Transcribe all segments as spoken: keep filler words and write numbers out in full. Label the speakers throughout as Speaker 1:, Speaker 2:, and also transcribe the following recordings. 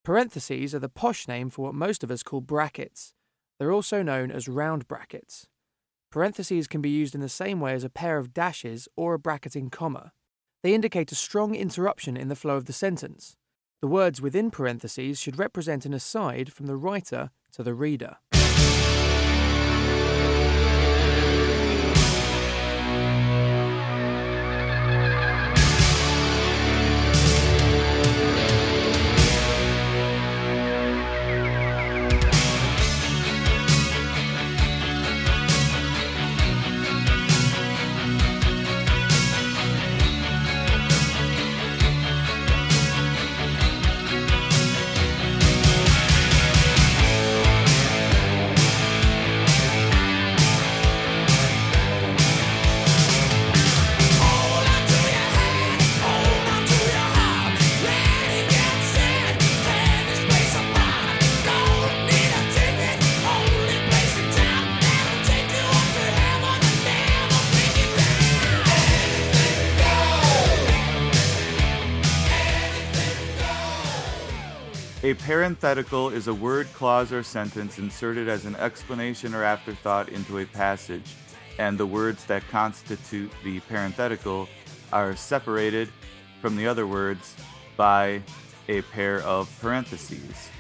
Speaker 1: Parentheses are the posh name for what most of us call brackets. They're also known as round brackets. Parentheses can be used in the same way as a pair of dashes or a bracketing comma. They indicate a strong interruption in the flow of the sentence. The words within parentheses should represent an aside from the writer to the reader.
Speaker 2: A parenthetical is a word, clause, or sentence inserted as an explanation or afterthought into a passage, and the words that constitute the parenthetical are separated from the other words by a pair of parentheses.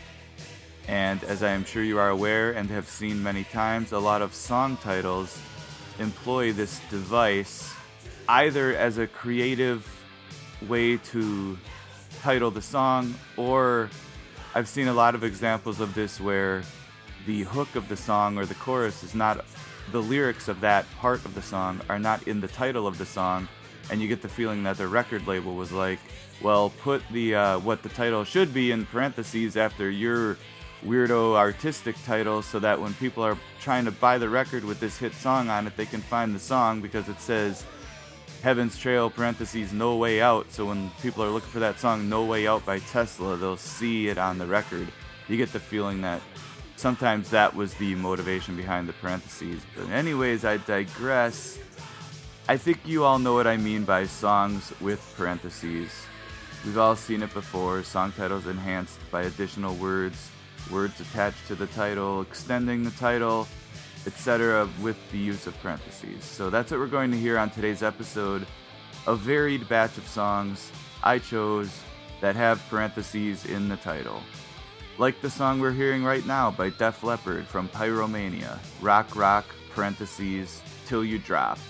Speaker 2: And as I am sure you are aware and have seen many times, a lot of song titles employ this device either as a creative way to title the song, or I've seen a lot of examples of this where the hook of the song or the chorus is not, the lyrics of that part of the song are not in the title of the song, and you get the feeling that the record label was like, well, put the uh, what the title should be in parentheses after your weirdo artistic title so that when people are trying to buy the record with this hit song on it, they can find the song because it says Heaven's Trail, parentheses, No Way Out. So when people are looking for that song, No Way Out by Tesla, they'll see it on the record. You get the feeling that sometimes that was the motivation behind the parentheses. But anyways, I digress. I think you all know what I mean by songs with parentheses. We've all seen it before. Song titles enhanced by additional words, words attached to the title, extending the title, et cetera with the use of parentheses. So that's what we're going to hear on today's episode. A varied batch of songs I chose that have parentheses in the title. Like the song we're hearing right now by Def Leppard from Pyromania, Rock Rock, parentheses, Till You Drop.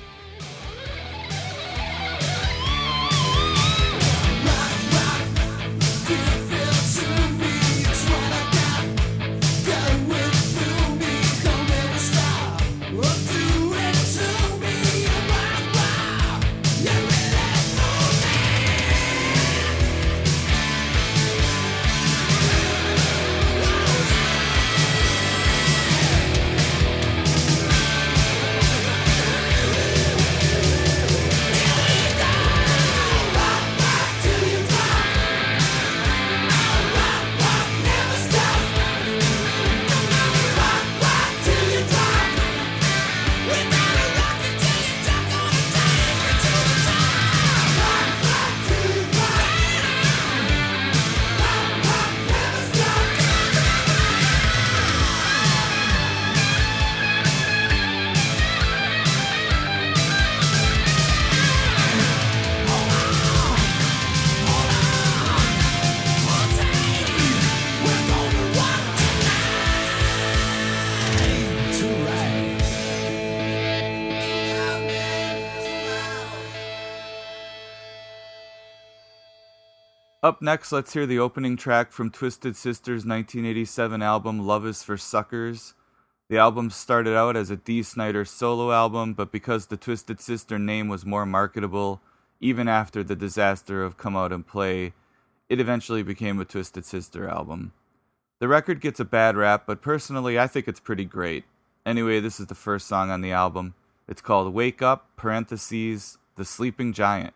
Speaker 2: Up next, let's hear the opening track from Twisted Sister's nineteen eighty-seven album, Love Is for Suckers. The album started out as a Dee Snider solo album, but because the Twisted Sister name was more marketable, even after the disaster of Come Out and Play, it eventually became a Twisted Sister album. The record gets a bad rap, but personally I think it's pretty great. Anyway, this is the first song on the album. It's called Wake Up, parentheses, The Sleeping Giant.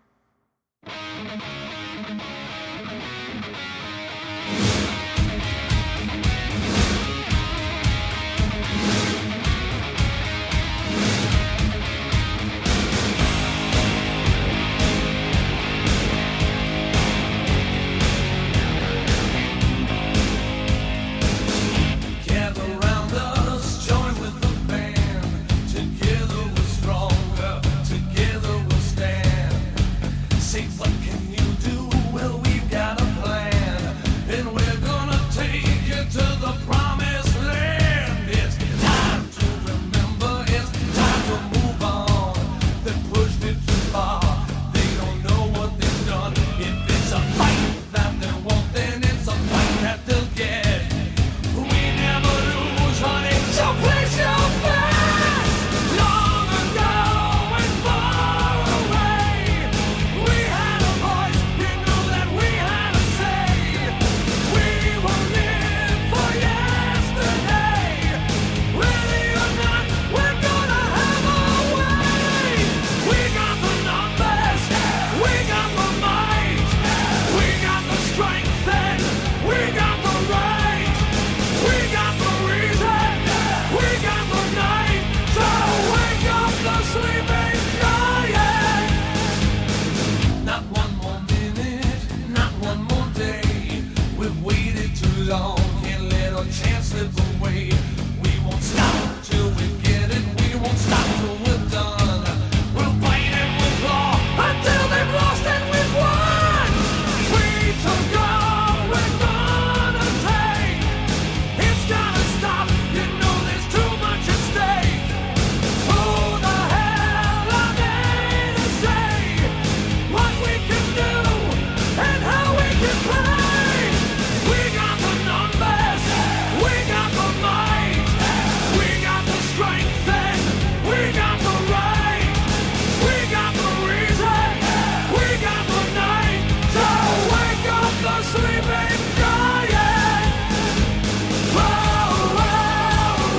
Speaker 3: long. Can't let our chance slip away. We won't stop till we get it. We won't stop till we're done. We'll fight and we'll claw until they've lost and we've won. We took all we're gonna take. It's gotta stop. You know there's too much at stake. Who the hell are they to say what we can do and how we can play? We got the numbers, we got the might, we got the strength and we got the right, we got the reason, we got the night to wake up the sleeping giant. Whoa, whoa,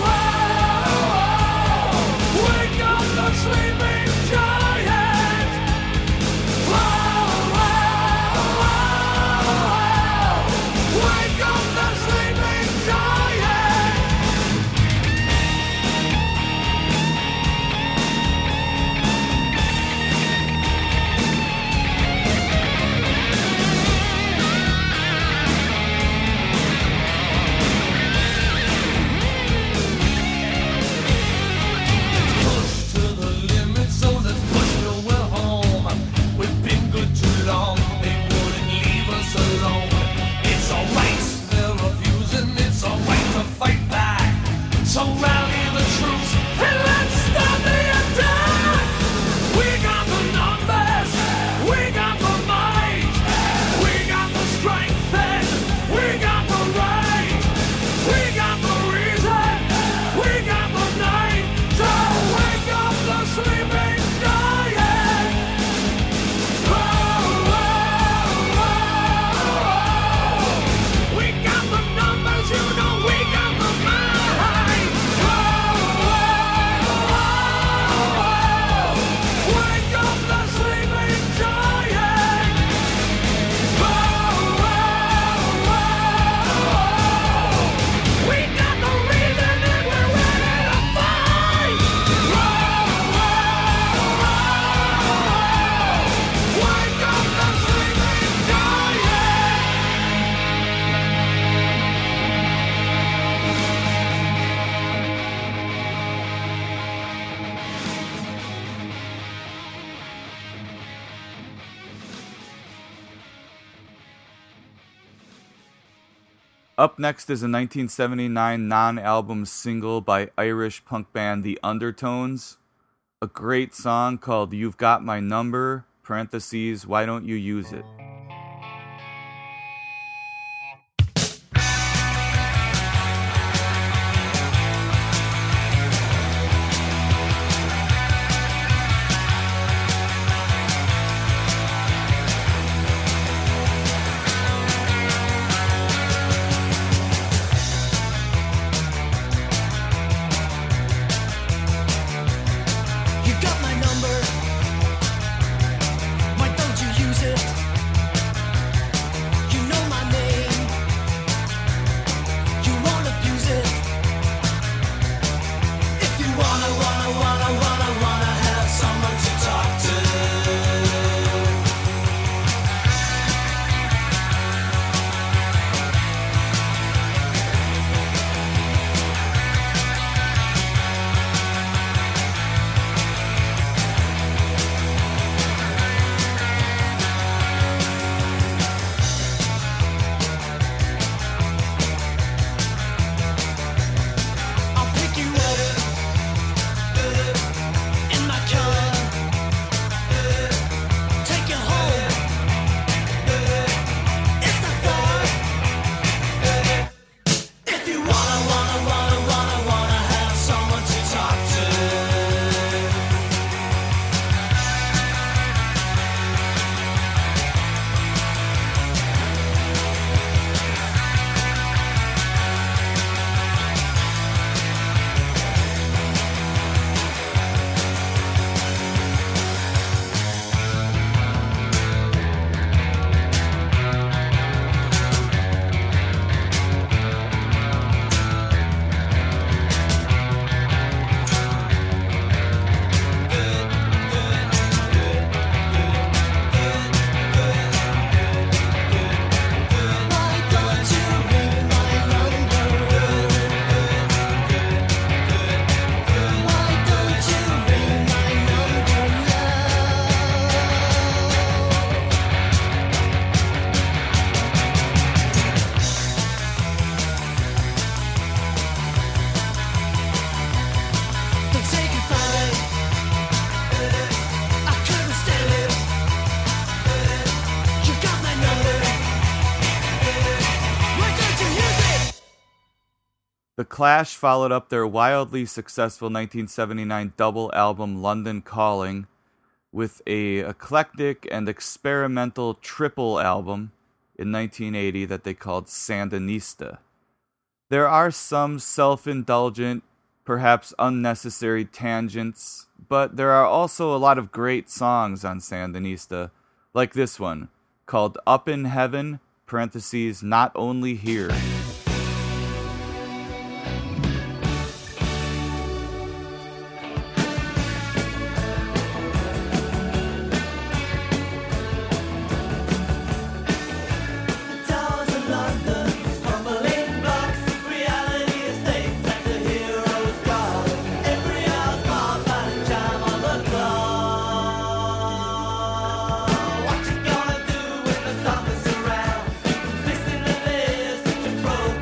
Speaker 3: whoa, wake up the sleeping giant. Whoa, whoa, whoa, wake up the sleeping giant. Push to the limit, so let's push till we're home. We've been good too long, they wouldn't leave us alone. It's our rights, they're refusing, it's our right to fight back. So rally the troops and let's stop the attack. We got the numbers, we got the might, we got the strength and we got the right, we got the reason, we got the night to wake up the sleeping giant. Whoa, whoa, whoa, we got the numbers, you know we got the might. Whoa, whoa, whoa, wake up the sleeping giant. Whoa, whoa, whoa, we got the reason and we're ready to fight. Whoa, whoa, whoa, wake up the sleeping giant.
Speaker 2: Up next is a nineteen seventy-nine non-album single by Irish punk band The Undertones. A great song called You've Got My Number, parentheses, why don't you use it?
Speaker 4: You got my number. Why don't you use it?
Speaker 2: The Clash followed up their wildly successful nineteen seventy-nine double album London Calling with a eclectic and experimental triple album in nineteen eighty that they called Sandinista. There are some self-indulgent, perhaps unnecessary tangents, but there are also a lot of great songs on Sandinista, like this one, called Up in Heaven, parentheses, Not Only Here.
Speaker 3: What you gonna do when the sun is around? Listen to this, such a program.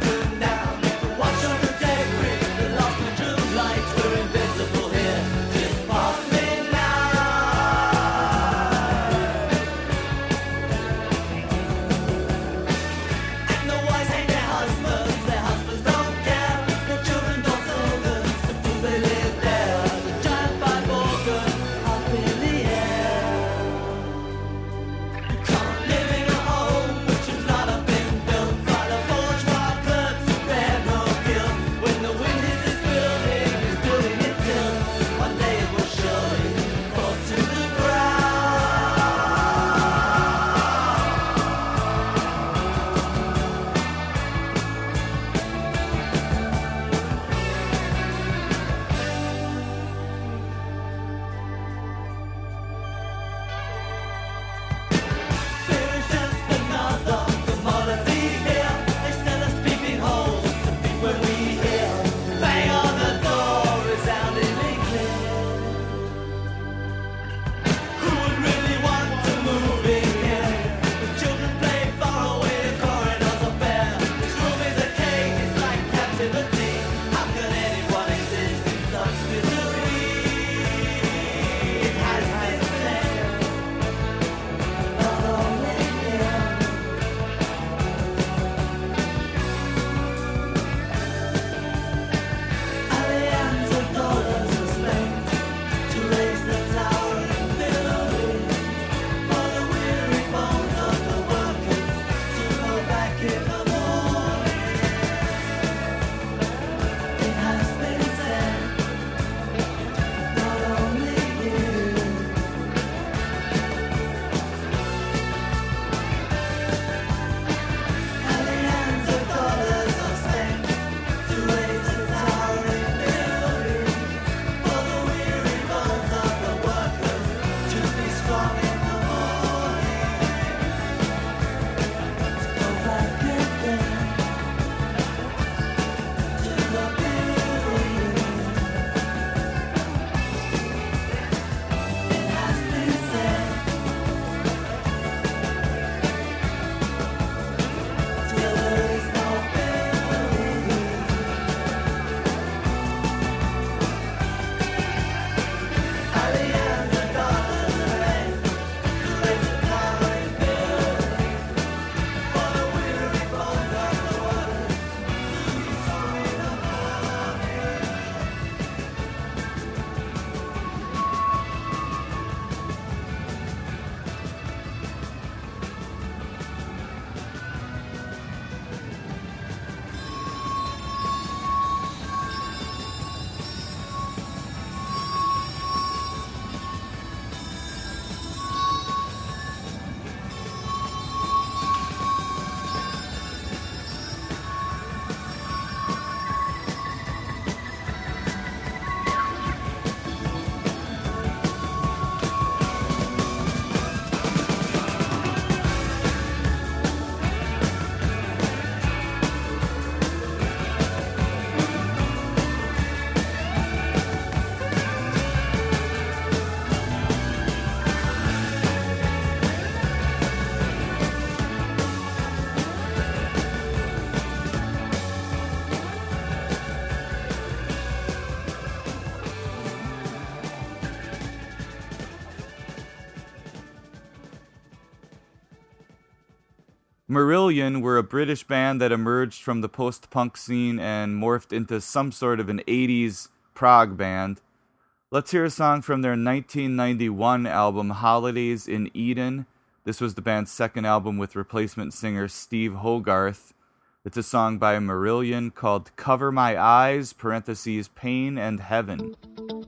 Speaker 2: Marillion were a British band that emerged from the post-punk scene and morphed into some sort of an eighties prog band. Let's hear a song from their nineteen ninety-one album, Holidays in Eden. This was the band's second album with replacement singer Steve Hogarth. It's a song by Marillion called Cover My Eyes, parentheses, Pain and Heaven.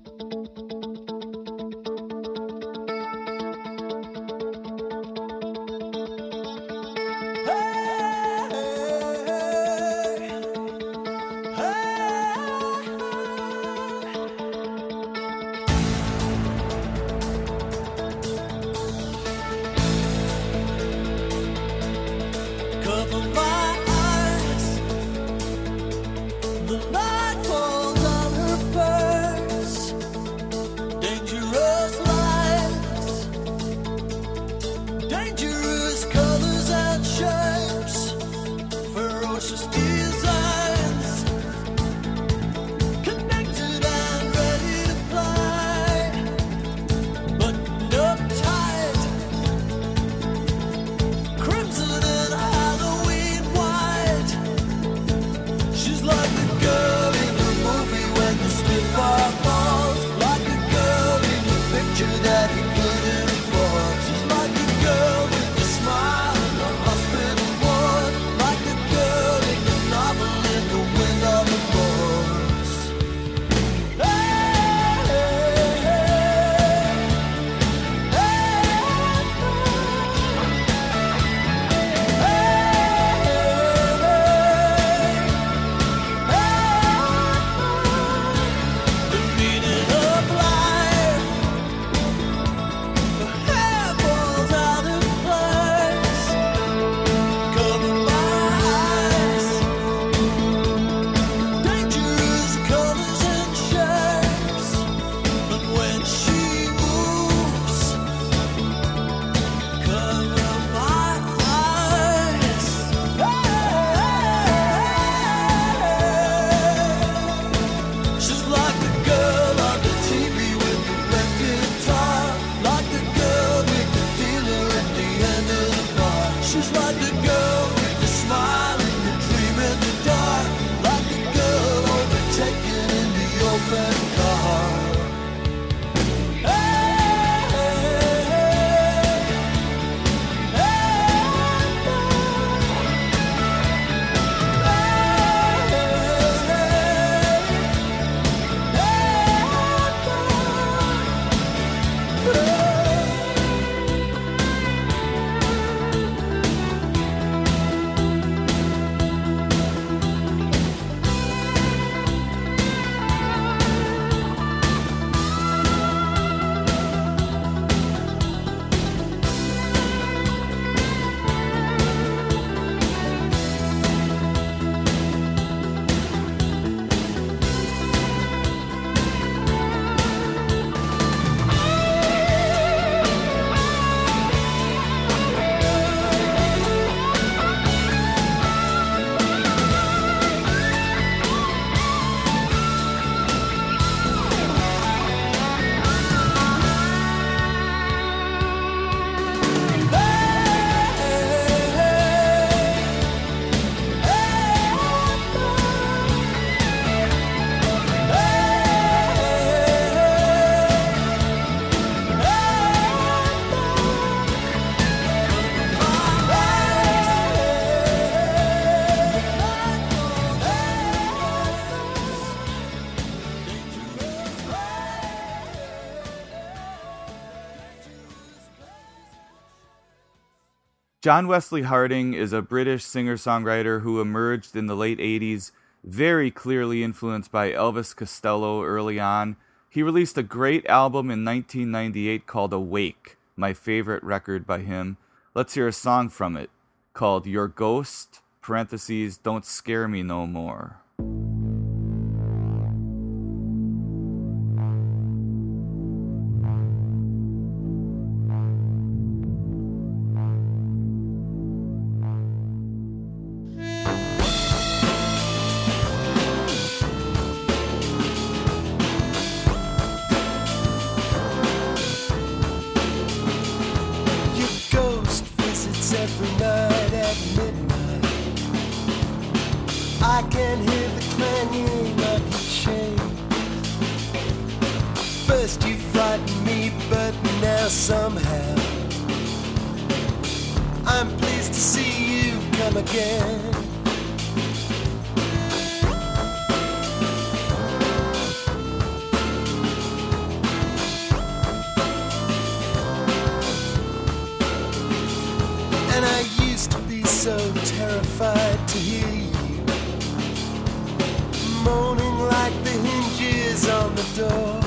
Speaker 2: John Wesley Harding is a British singer-songwriter who emerged in the late eighties, very clearly influenced by Elvis Costello early on. He released a great album in nineteen ninety-eight called Awake, my favorite record by him. Let's hear a song from it called Your Ghost, parentheses, Don't Scare Me No More.
Speaker 4: Every night at midnight. I can hear the clanging of your chain. First you frightened me, but now somehow I'm pleased to see you come again. And I used to be so terrified to hear you moaning like the hinges on the door.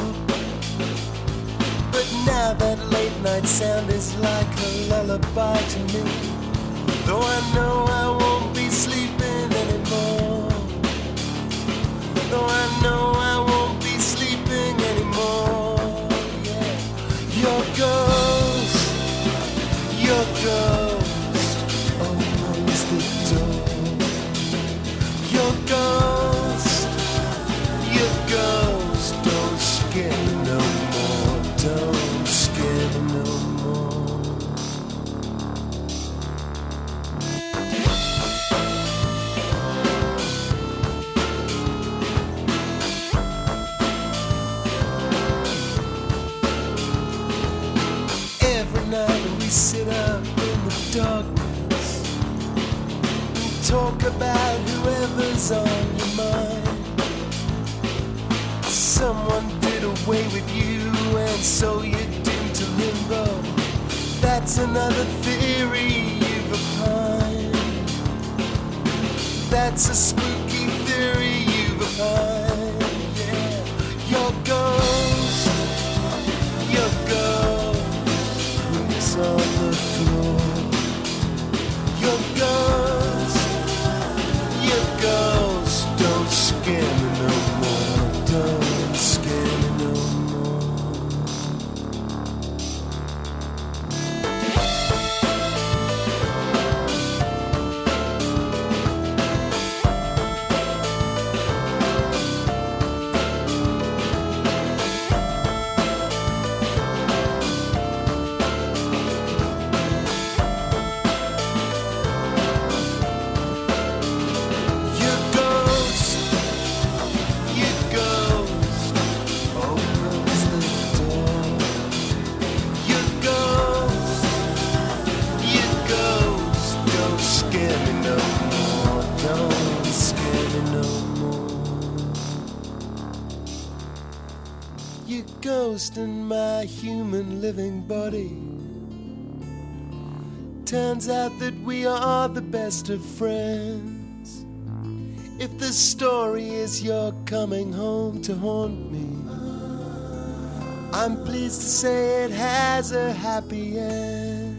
Speaker 4: But now that late night sound is like a lullaby to me, though I know I won't be sleeping anymore. Though I know I won't be sleeping anymore. Yeah. Your ghost, your ghost opens the door. Your ghost, your ghost, don't scare me no more. Don't scare me no more. Every night we sit up in the darkness and talk about whoever's on your mind. Someone did away with you, and so you're doomed to limbo. That's another theory you've opined. That's a spooky theory you've opined. Yeah. Your ghost, your ghost moves on the floor. Your ghost, your ghost, don't scare me no more. Don't scare me no more. Your ghost, your ghost opens the door. Your ghost, your ghost, don't scare me no more. Don't scare me no more. Your ghost in my human living body. Turns out that we are the best of friends. If the story is you're coming home to haunt me, I'm pleased to say it has a happy end.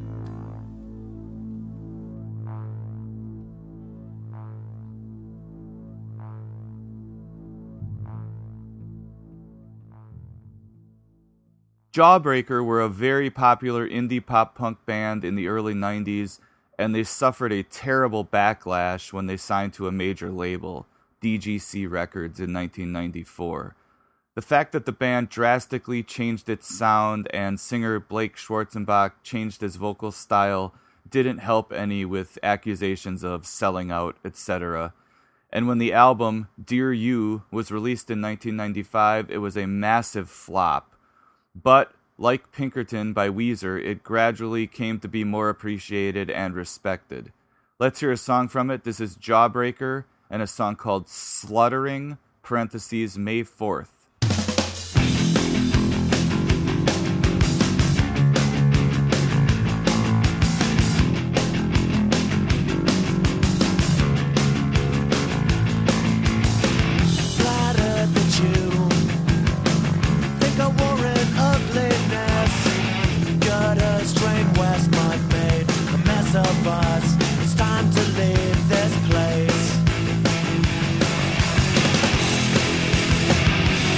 Speaker 2: Jawbreaker were a very popular indie pop punk band in the early nineties, and they suffered a terrible backlash when they signed to a major label, D G C Records, in nineteen ninety-four. The fact that the band drastically changed its sound and singer Blake Schwarzenbach changed his vocal style didn't help any with accusations of selling out, et cetera. And when the album Dear You was released in nineteen ninety-five, it was a massive flop. But, like Pinkerton by Weezer, it gradually came to be more appreciated and respected. Let's hear a song from it. This is Jawbreaker and a song called Sluttering, parentheses, May fourth.
Speaker 4: Flattered that you think I wore an ugliness. Gutters drain west might made a mess of us. It's time to leave this place.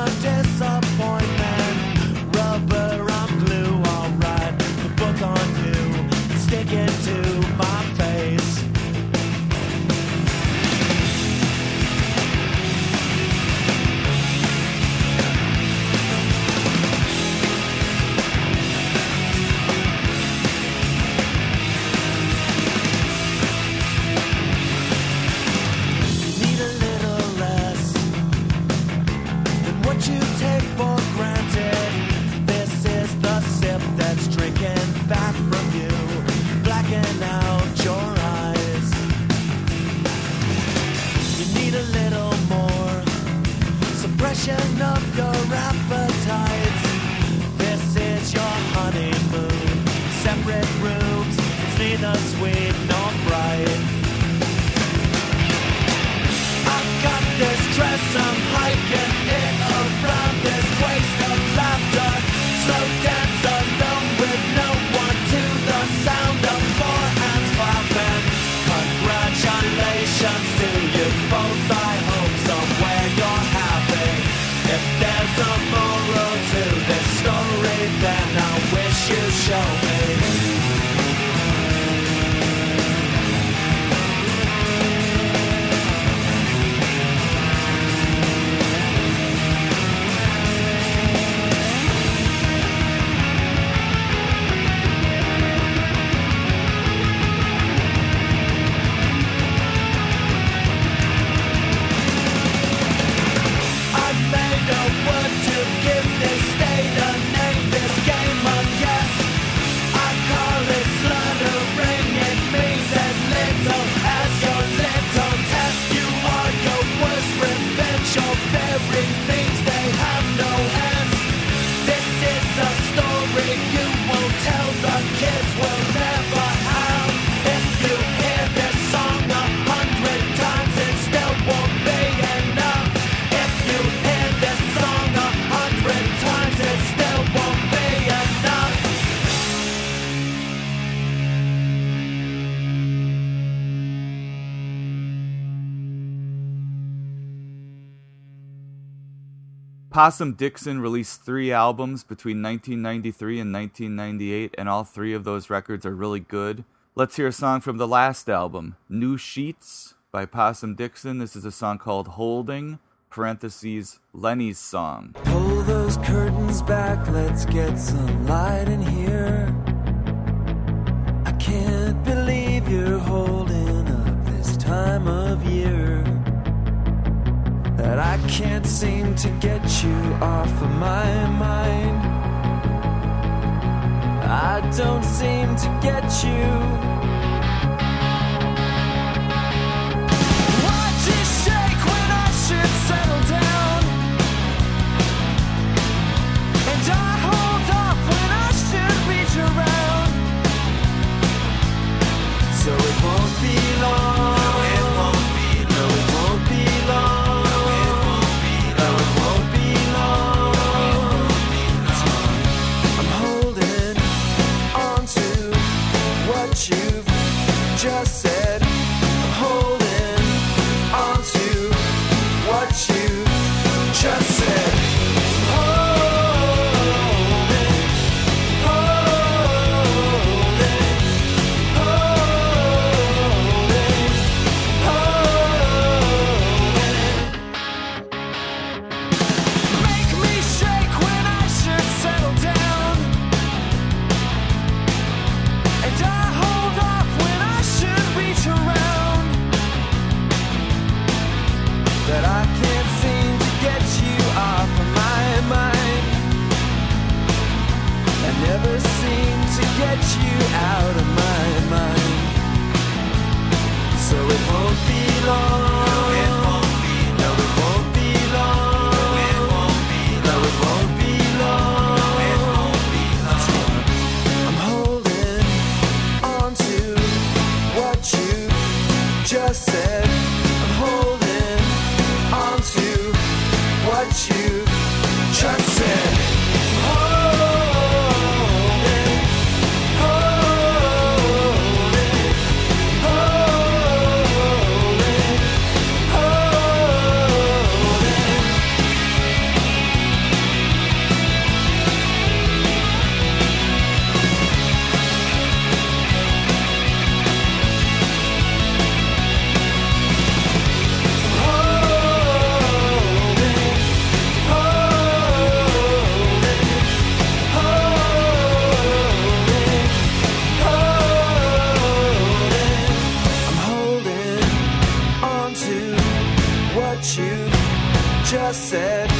Speaker 4: a disappointment. Rubber, I'm glue, I'll write the book on you, stick it to my face. You take for granted. This is the sip that's drinking back from you, blacking out your eyes. You need a little more suppression of your appetites. This is your honeymoon, separate rooms, it's neither sweet nor bright. I got this dress, I'm hiking it around this waste of laughter. Slow dance alone with no one to the sound of four hands clapping. Congratulations to you both, I hope somewhere you're happy. If there's a moral to this story, then I wish you show me.
Speaker 2: Possum Dixon released three albums between nineteen ninety-three and nineteen ninety-eight, and all three of those records are really good. Let's hear a song from the last album, New Sheets by Possum Dixon. This is a song called Holding, parentheses, Lenny's song.
Speaker 4: Pull those curtains back, let's get some light in here. I can't believe you're holding up this time of year. That I can't seem to get you off of my mind. I don't seem to get you. Watch it shake when I should settle down, and I hold off when I should reach around. So it won't be long. No, it won't be long. No, it won't be long. You've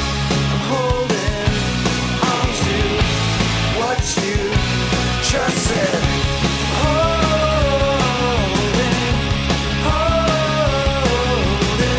Speaker 4: I'm holding on to what you just said. Holding, holding,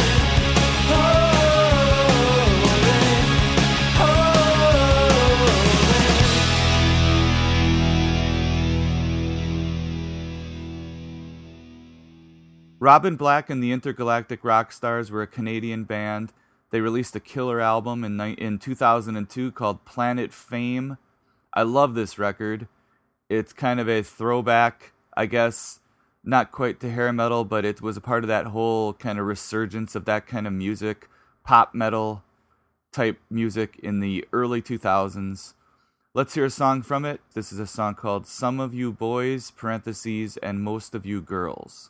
Speaker 2: Robin Black and the Intergalactic Rockstars were a Canadian band. They released a killer album in ni- in two thousand two called Planet Fame. I love this record. It's kind of a throwback, I guess, not quite to hair metal, but it was a part of that whole kind of resurgence of that kind of music, pop metal type music in the early two thousands. Let's hear a song from it. This is a song called Some of You Boys, parentheses, and Most of You Girls.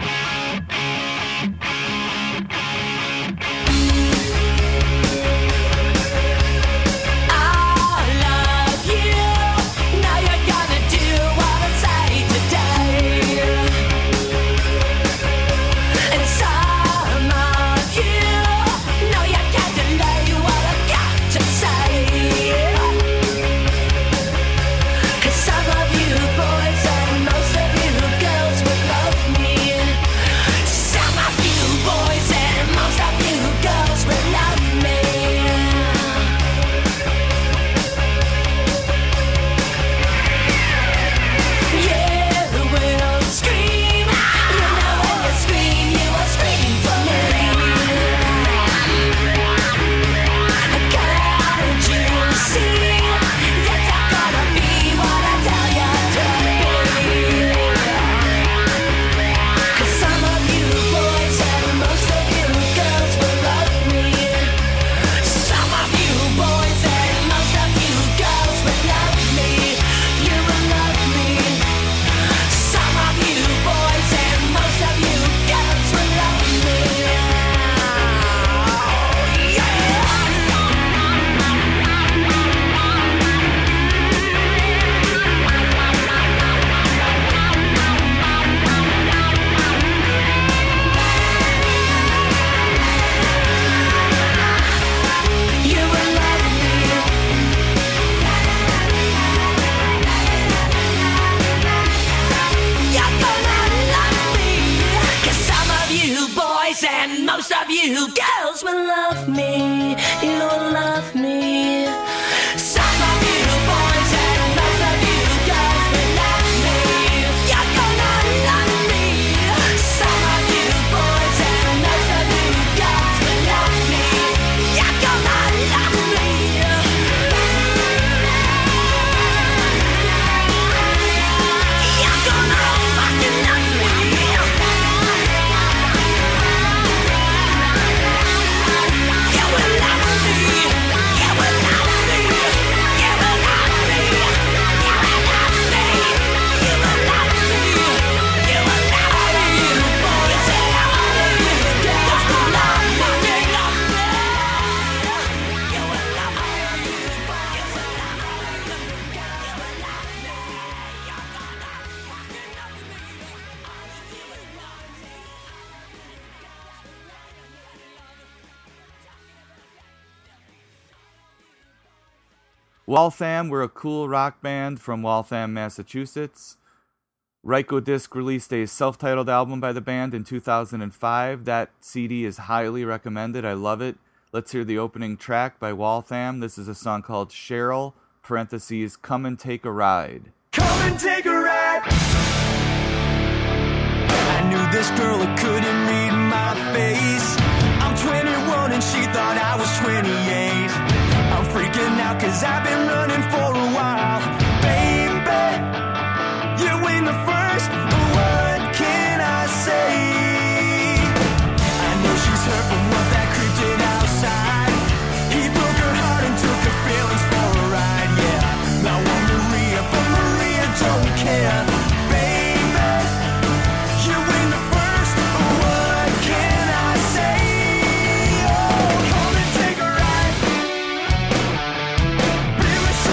Speaker 2: Waltham were a cool rock band from Waltham, Massachusetts. Rykodisc released a self-titled album by the band in two thousand five. That C D is highly recommended. I love it. Let's hear the opening track by Waltham. This is a song called Cheryl, parentheses, Come and Take a Ride.
Speaker 4: Come and take a ride. I knew this girl who couldn't read my face. I'm twenty-one and she thought I was twenty-eight. I'm freaking out cause I've been running for a while. Baby, you ain't the first, what can I say? I know she's hurt from what that creep did outside. He broke her heart and took her feelings for a ride, yeah. I want Maria, but Maria don't care. Baby, you ain't the first, what can I say? Oh, come and take a ride. Be with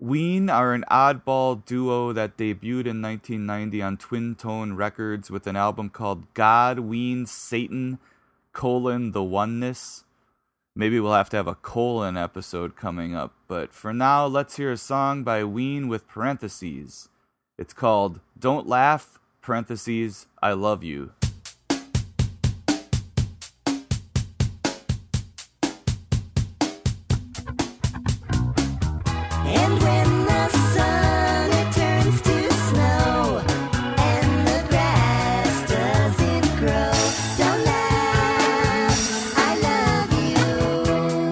Speaker 2: Ween are an oddball duo that debuted in nineteen ninety on Twin Tone Records with an album called God, Ween, Satan, colon, The Oneness. Maybe we'll have to have a colon episode coming up, but for now, let's hear a song by Ween with parentheses. It's called Don't Laugh, parentheses, I Love You.
Speaker 5: And when the sun it turns to snow and the grass doesn't grow, don't laugh, I love you.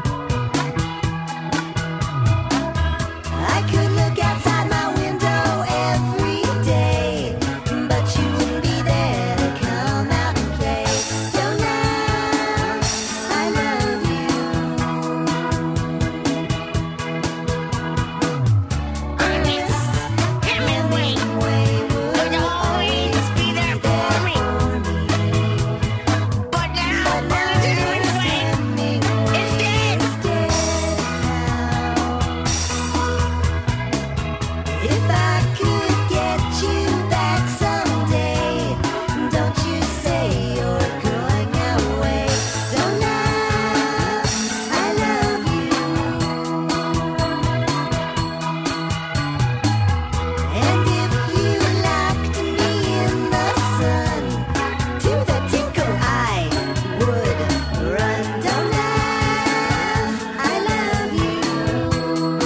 Speaker 5: I could look outside my window every day, but you wouldn't be there to come out and play. Don't laugh, I love you. If I could get you back someday, don't you say you're going away. Don't laugh, I love you. And if you locked me in the sun, to the tinkle I would run. Don't laugh, I love you.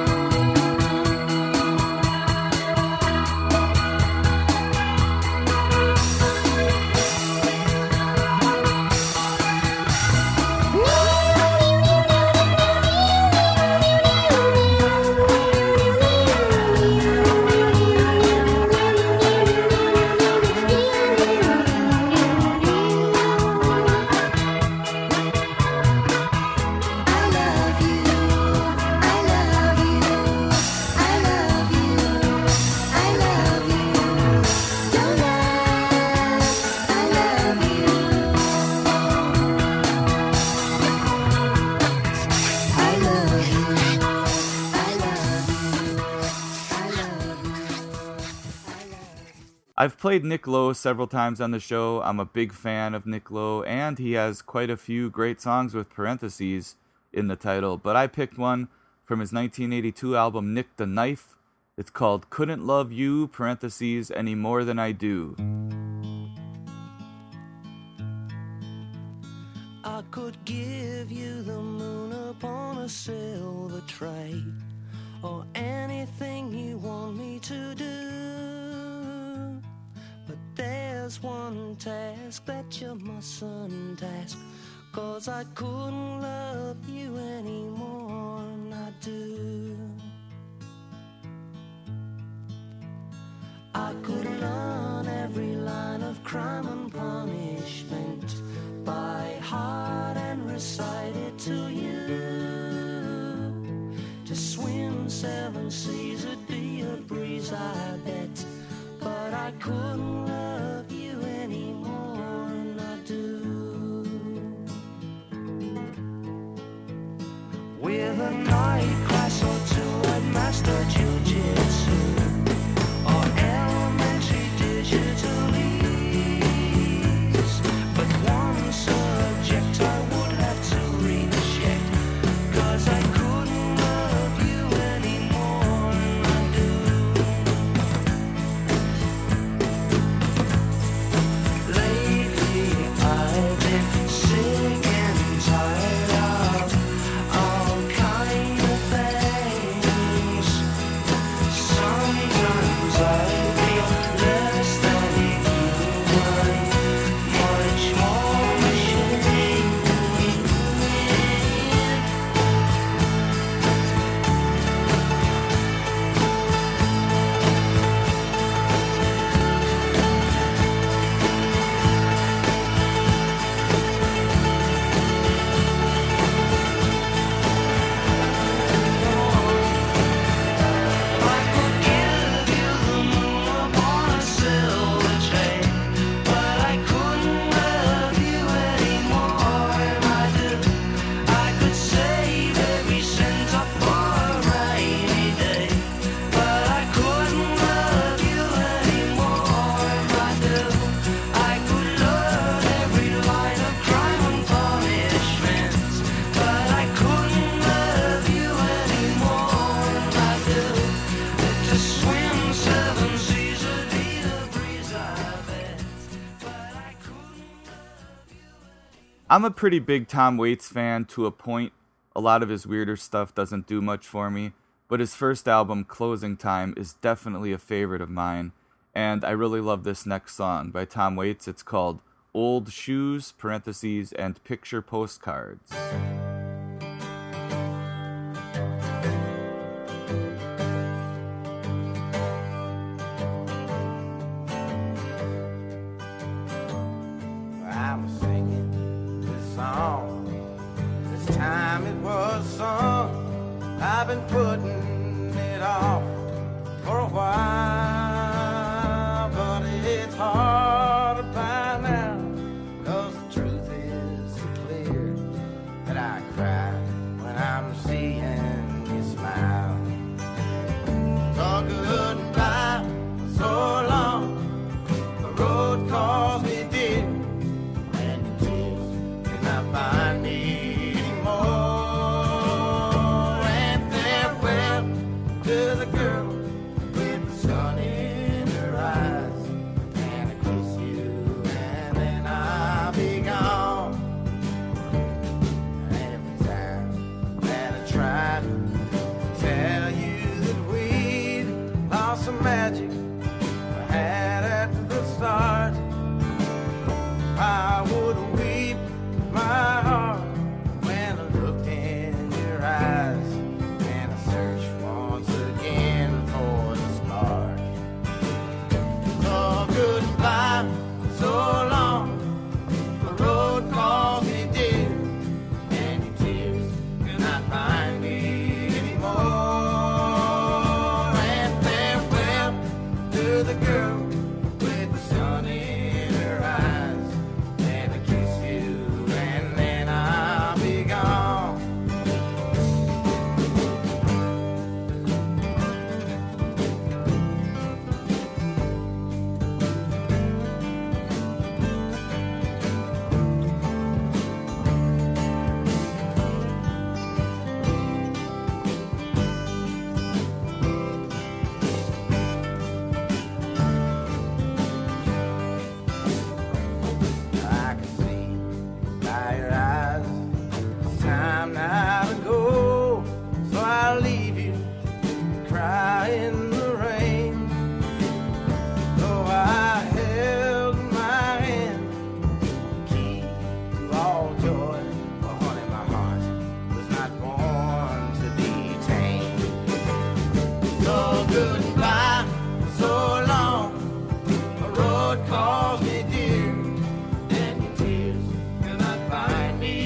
Speaker 5: I love you, I love you, I love you, I love you. Don't laugh, I love you. I love you, I love you, I love you.
Speaker 2: I've played Nick Lowe several times on the show. I'm a big fan of Nick Lowe, and he has quite a few great songs with parentheses in the title, but I picked one from his nineteen eighty-two album Nick the Knife. It's called Couldn't Love You, parentheses, Any More Than I Do.
Speaker 4: I could give you the moon upon a silver tray, or anything you want me to do. But there's one task that you mustn't ask, 'cause I couldn't love you any more than I do. I could learn every line of Crime and Punishment by heart and recite it to you. To swim seven seas would be a breeze, I bet, but I couldn't love you any more than I do. With a night class or two at Master Jiu-Jitsu or elementary digital ease, but one subject I would have to reject, 'cause I couldn't love you any more than I do. Lately I've been sick and tired of all kind of things.
Speaker 2: I'm a pretty big Tom Waits fan to a point. A lot of his weirder stuff doesn't do much for me, but his first album, Closing Time, is definitely a favorite of mine, and I really love this next song by Tom Waits. It's called Old Shoes, parentheses, and Picture Postcards.
Speaker 6: I'm singing this song. This time it was sung. I've been putting it off for a while, but it's hard to buy now, 'cause the truth is so clear that I cry when I'm seeing you smile. So goodbye for so long, the road calls me dear, and your tears cannot bind me anymore. And farewell to the girl with the sun in her eyes, and I kiss you and then I'll be gone. Every time that I try to tell you that we'd lost some magic we had at the start, I would weep my heart when I looked in your eyes, and I searched once again for the spark. So goodbye, so long, the road calls me dear, and your tears cannot bind me anymore. And farewell to the girl with the sun in her eyes, and I kiss you and then I'll be gone. I can see by your eyes it's time now to go, so I'll leave you to cry in the rain. Though I held in my hand the key to all joy, but honey, my heart was not born to be tamed. So goodbye, so long, the road calls me dear, and your tears cannot bind me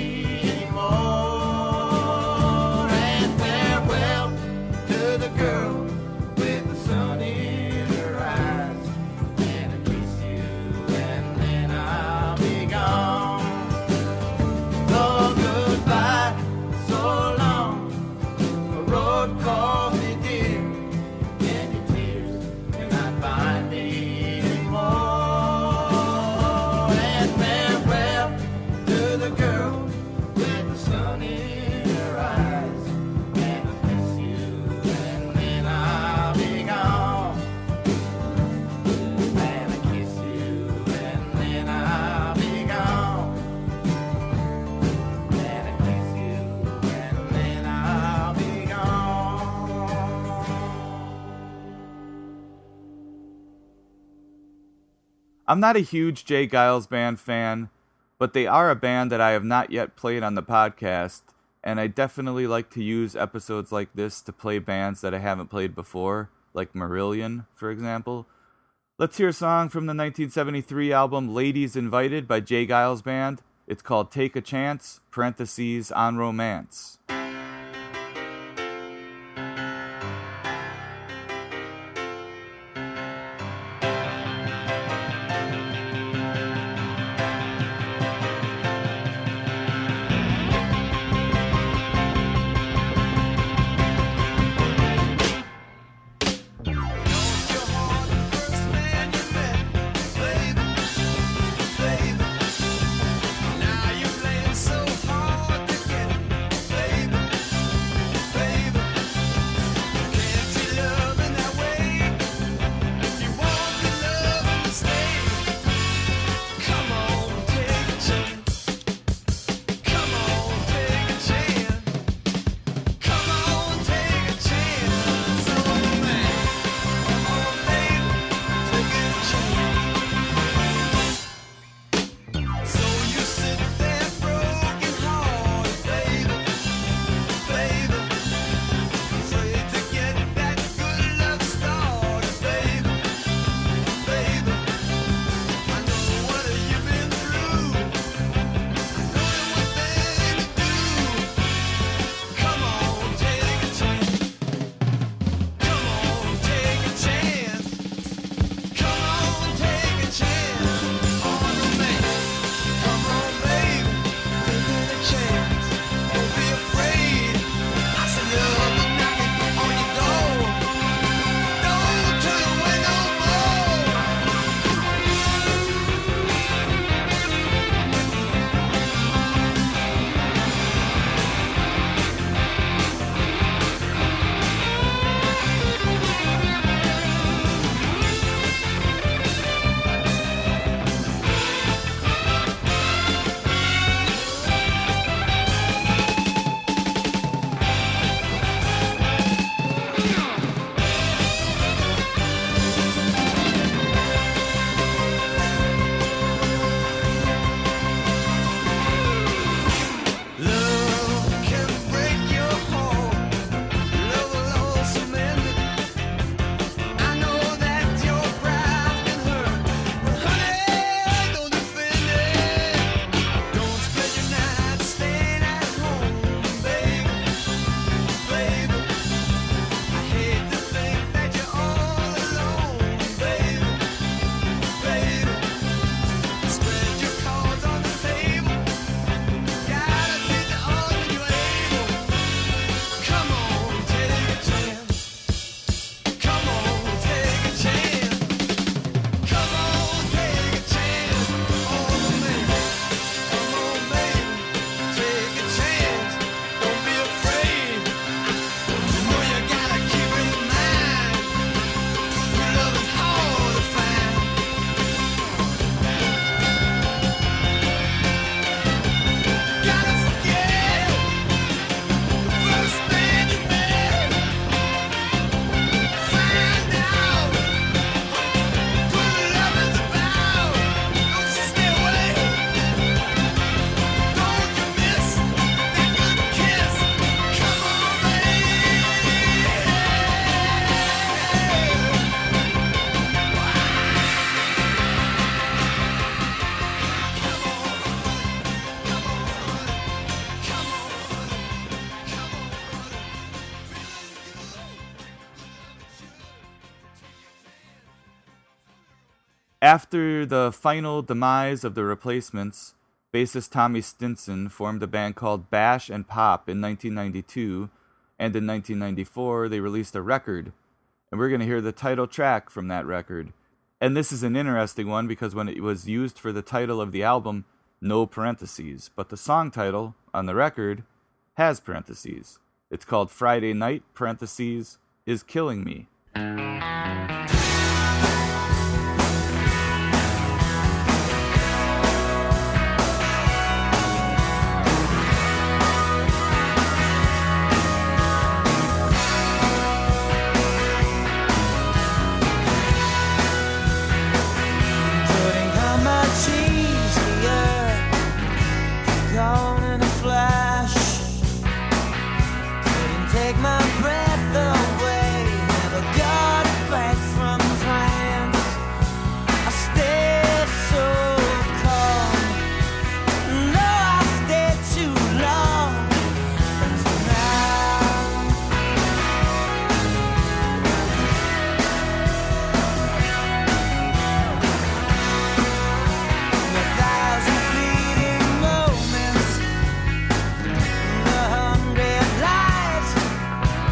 Speaker 6: anymore. And farewell to the girl with the sun in her eyes, and I kiss you and then I'll be gone. So goodbye, so long, the road calls me dear, and your tears cannot bind me anymore. And farewell to the girl with the sun in her eyes, and I kiss you and then I'll be gone. And I kiss you and then I'll be gone. And I kiss you and then I'll be gone.
Speaker 2: I'm not a huge Jay Giles Band fan, but they are a band that I have not yet played on the podcast, and I definitely like to use episodes like this to play bands that I haven't played before, like Marillion, for example. Let's hear a song from the nineteen seventy-three album Ladies Invited by Jay Giles Band. It's called Take a Chance, parentheses, on Romance.
Speaker 3: Now you're playing so hard to get, baby.
Speaker 2: After the final demise of the Replacements, bassist Tommy Stinson formed a band called Bash and Pop in nineteen ninety-two, and in nineteen ninety-four they released a record, and we're going to hear the title track from that record. And this is an interesting one because when it was used for the title of the album, no parentheses, but the song title on the record has parentheses. It's called Friday Night, parentheses, is Killing Me.
Speaker 4: Putting on my cheese, yeah, gone in a flash. Couldn't take my breath away, never got it back from France. I stayed so calm, no, I stayed too long. And so now a thousand fleeting moments, a hundred lives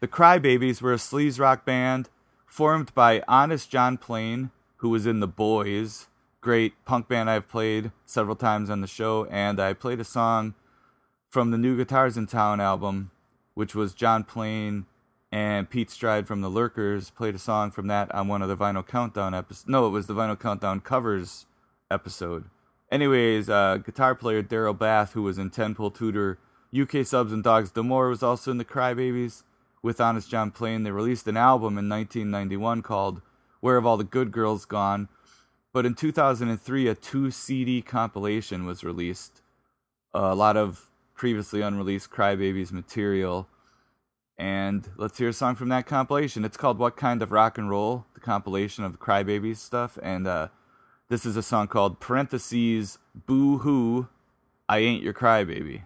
Speaker 2: The Crybabies were a sleaze rock band formed by Honest John Plain, who was in The Boys, great punk band I've played several times on the show, and I played a song from the New Guitars in Town album, which was John Plain and Pete Stride from the Lurkers played a song from that on one of the Vinyl Countdown episodes. No, it was the Vinyl Countdown covers episode. Anyways, uh, guitar player Daryl Bath, who was in Ten Pull Tudor, U K Subs and Dogs D'Amour, was also in the Crybabies with Honest John Plain. They released an album in nineteen ninety-one called Where Have All the Good Girls Gone? But in two thousand three, a two C D compilation was released. Uh, a lot of previously unreleased Crybabies material. And let's hear a song from that compilation. It's called What Kind of Rock and Roll, the compilation of the Crybabies stuff. And uh, this is a song called parentheses, Boo Hoo, I Ain't Your Crybaby.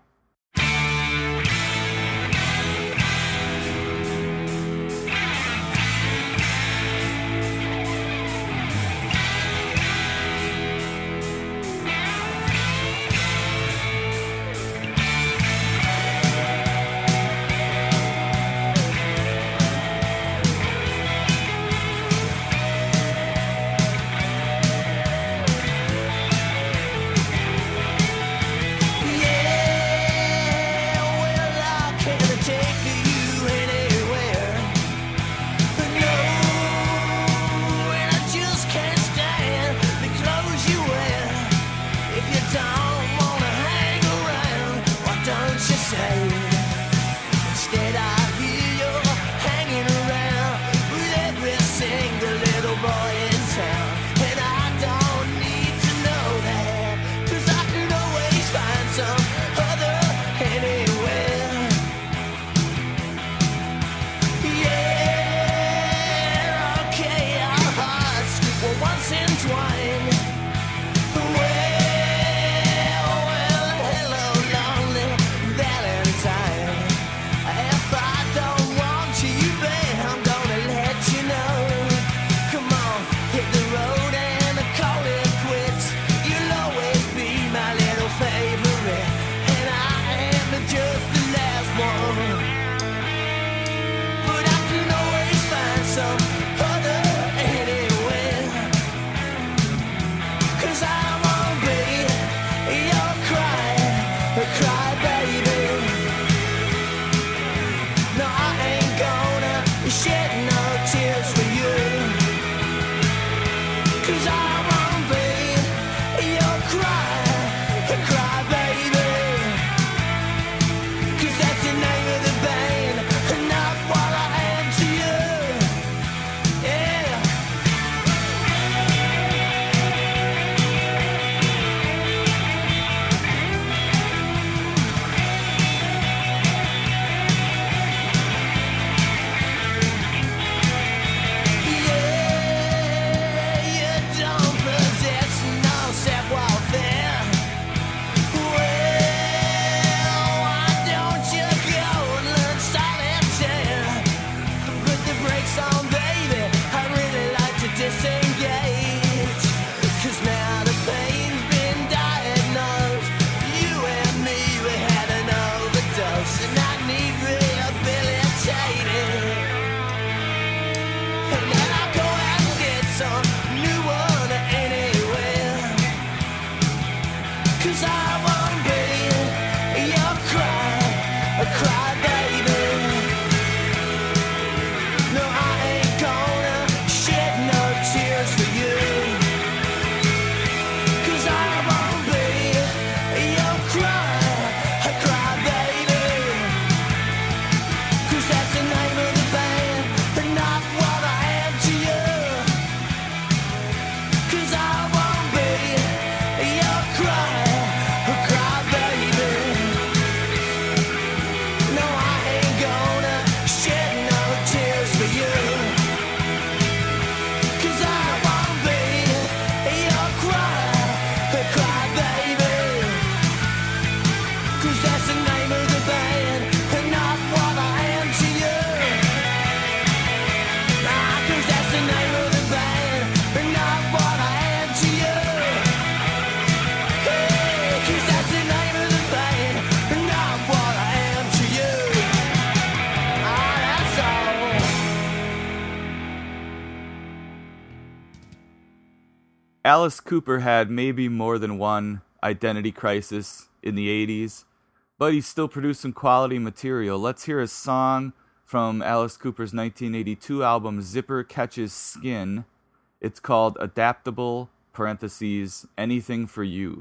Speaker 2: Alice Cooper had maybe more than one identity crisis in the eighties, but he still produced some quality material. Let's hear a song from Alice Cooper's nineteen eighty-two album Zipper Catches Skin. It's called Adaptable, parentheses, Anything for You.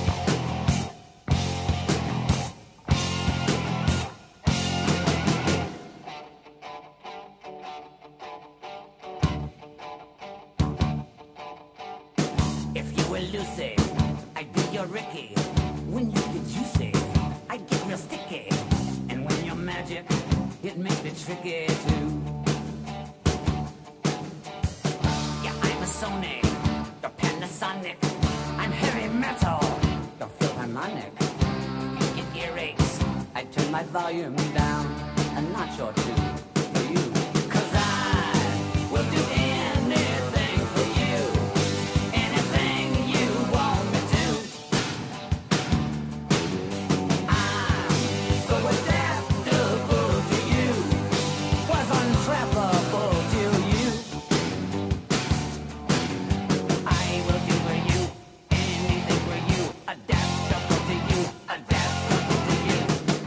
Speaker 7: If you were Lucy, I'd be your Ricky. When you get juicy, I'd get real sticky. And when you're magic, it makes me tricky too. Yeah, I'm a Sony, you're Panasonic. I'm heavy metal, you're Philharmonic. You get earaches, I turn my volume down a notch or two for you. 'Cause I will do anything for you. Anything you want me to. I'm so adaptable to you. Was untrappable to you. I will do for you anything for you. Adaptable to you. Adaptable to you.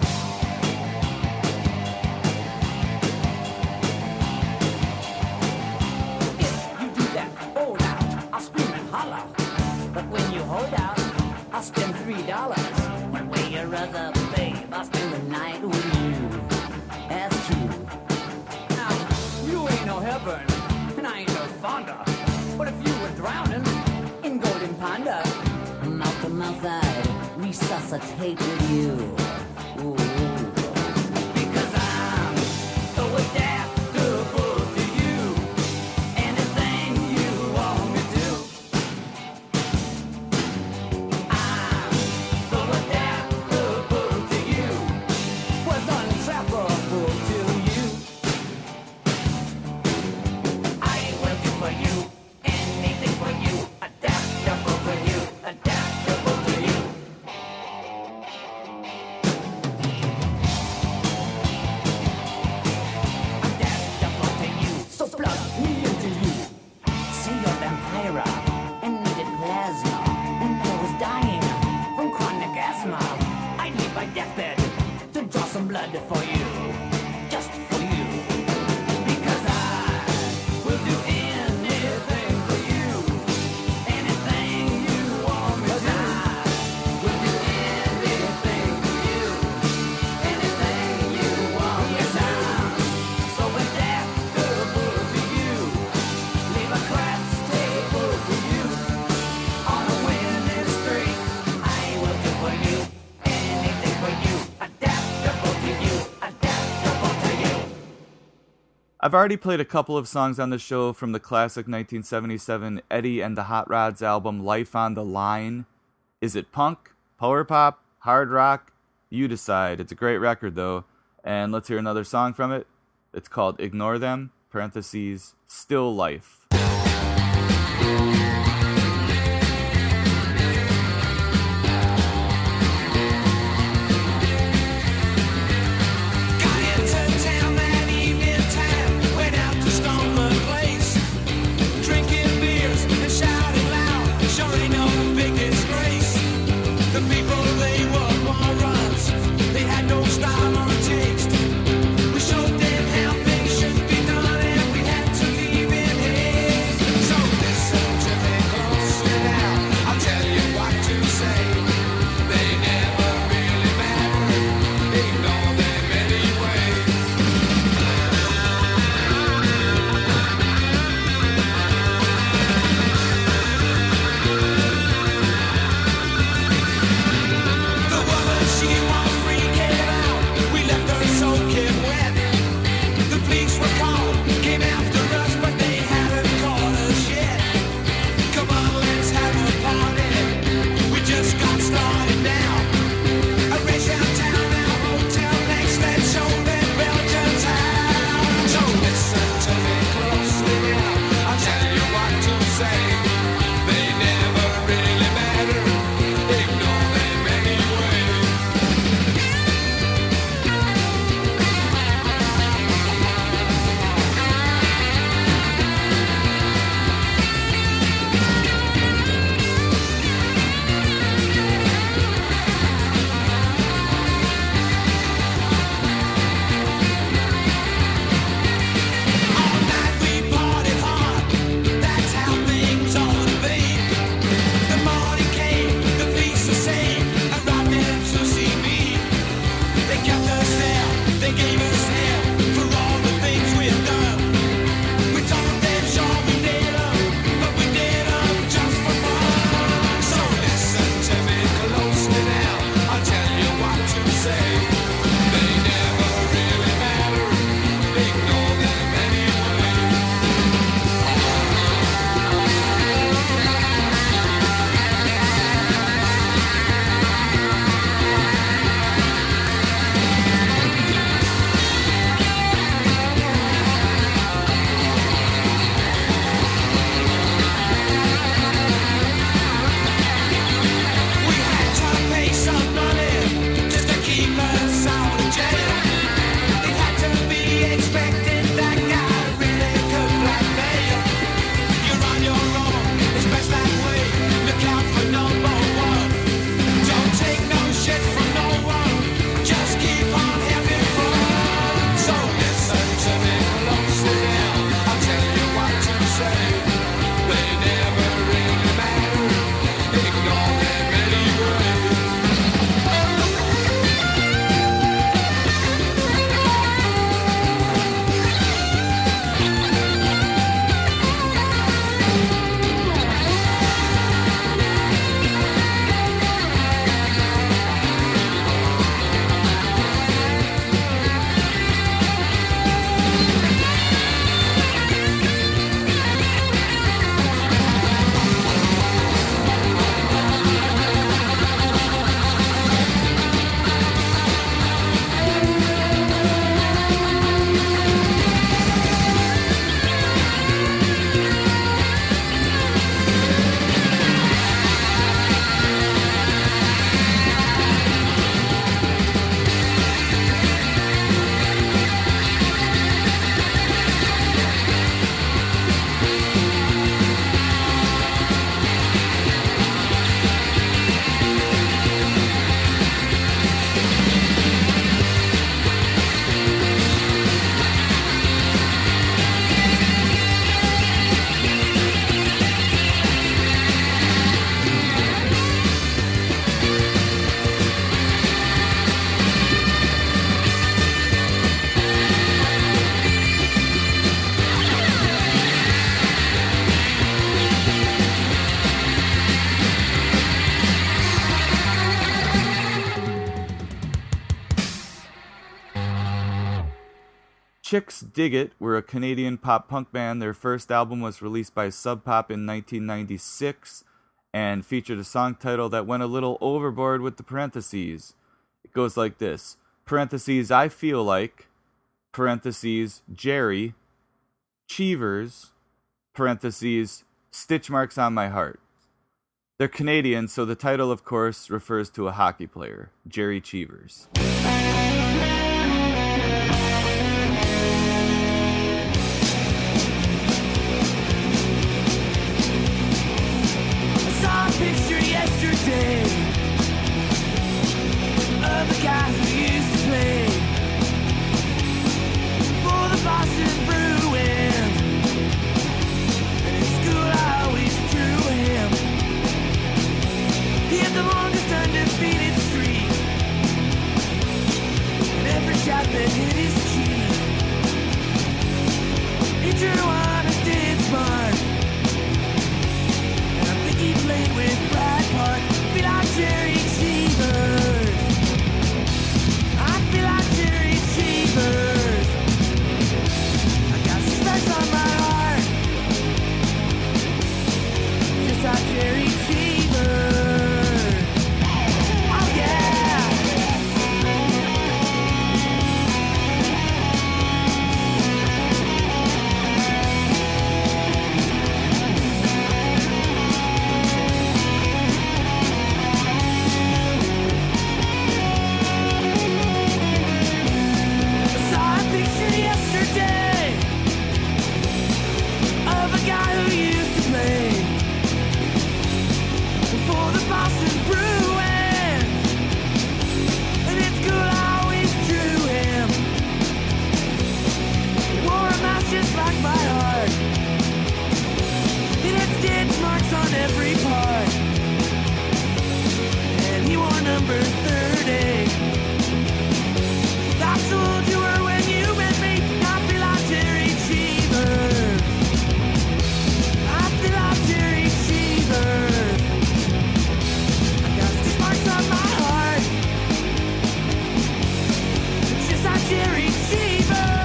Speaker 7: If you do that, hold out, I'll scream and holler. But when you hold out, I'll spend three dollars. One way or other, babe, I'll spend the night with you. That's true. Now, you ain't no Hepburn, and I ain't no Fonda. But if you were drowning in Golden Panda, mouth to mouth I'd resuscitate with you. Ooh. Because I'm so adaptable to you. Anything you want me to. I'm so adaptable to you. Was untrappable to you. I will do for you anything for you. Adaptable for you. Adaptable to you. Adaptable to you. So plug me into you. See your vampira and needed plasma. And I was dying from chronic asthma. I'd leave my deathbed to draw some blood for you. Just for you. Because I will do anything for you. Anything you want me to. I will do anything for you. Anything you want me to. So adaptable to you. Leave a craps table for you. On a winning streak, I will do for you anything for you. Adaptable to you. Adaptable to you.
Speaker 2: I've already played a couple of songs on the show from the classic nineteen seventy-seven Eddie and the Hot Rods album Life on the Line. Is it punk, power pop, hard rock? You decide. It's a great record though. And let's hear another song from it. It's called Ignore Them, parentheses, Still Life.
Speaker 3: Got into town that evening time, went out to Stonewood Place, drinking beers and shouting loud, sure ain't no big disgrace. The people, they were morons, they had no style or taste. We showed them how things should be done and we had to leave in haste. So listen to
Speaker 2: Chicks Dig It were a Canadian pop-punk band. Their first album was released by Sub Pop in nineteen ninety-six and featured a song title that went a little overboard with the parentheses. It goes like this. Parentheses, I feel like, parentheses, Jerry, Cheevers, parentheses, stitch marks on my heart. They're Canadian, so the title, of course, refers to a hockey player, Jerry Cheevers.
Speaker 3: I saw a picture yesterday of a guy who used to play for the Boston Bruins. And in school I always drew him. He had the longest undefeated streak, and every shot that hit his cheek, he drew honest and smart. And I think he played with Brad Park. Be like Jerry Cheevers. I feel like Jerry Cheevers. I got specs on my heart, just like Jerry Cheevers. Oh yeah. I saw a picture yesterday of a guy who used to play for the Boston Bruins. And in school I always drew him. He wore a mask just like my heart. He had stitch marks on every part. And he wore number thirty. That's how old you were when you met me. I feel like Jerry Cheevers. I feel like Jerry Cheevers. I got stitch marks on my heart, just like Jerry Cheevers.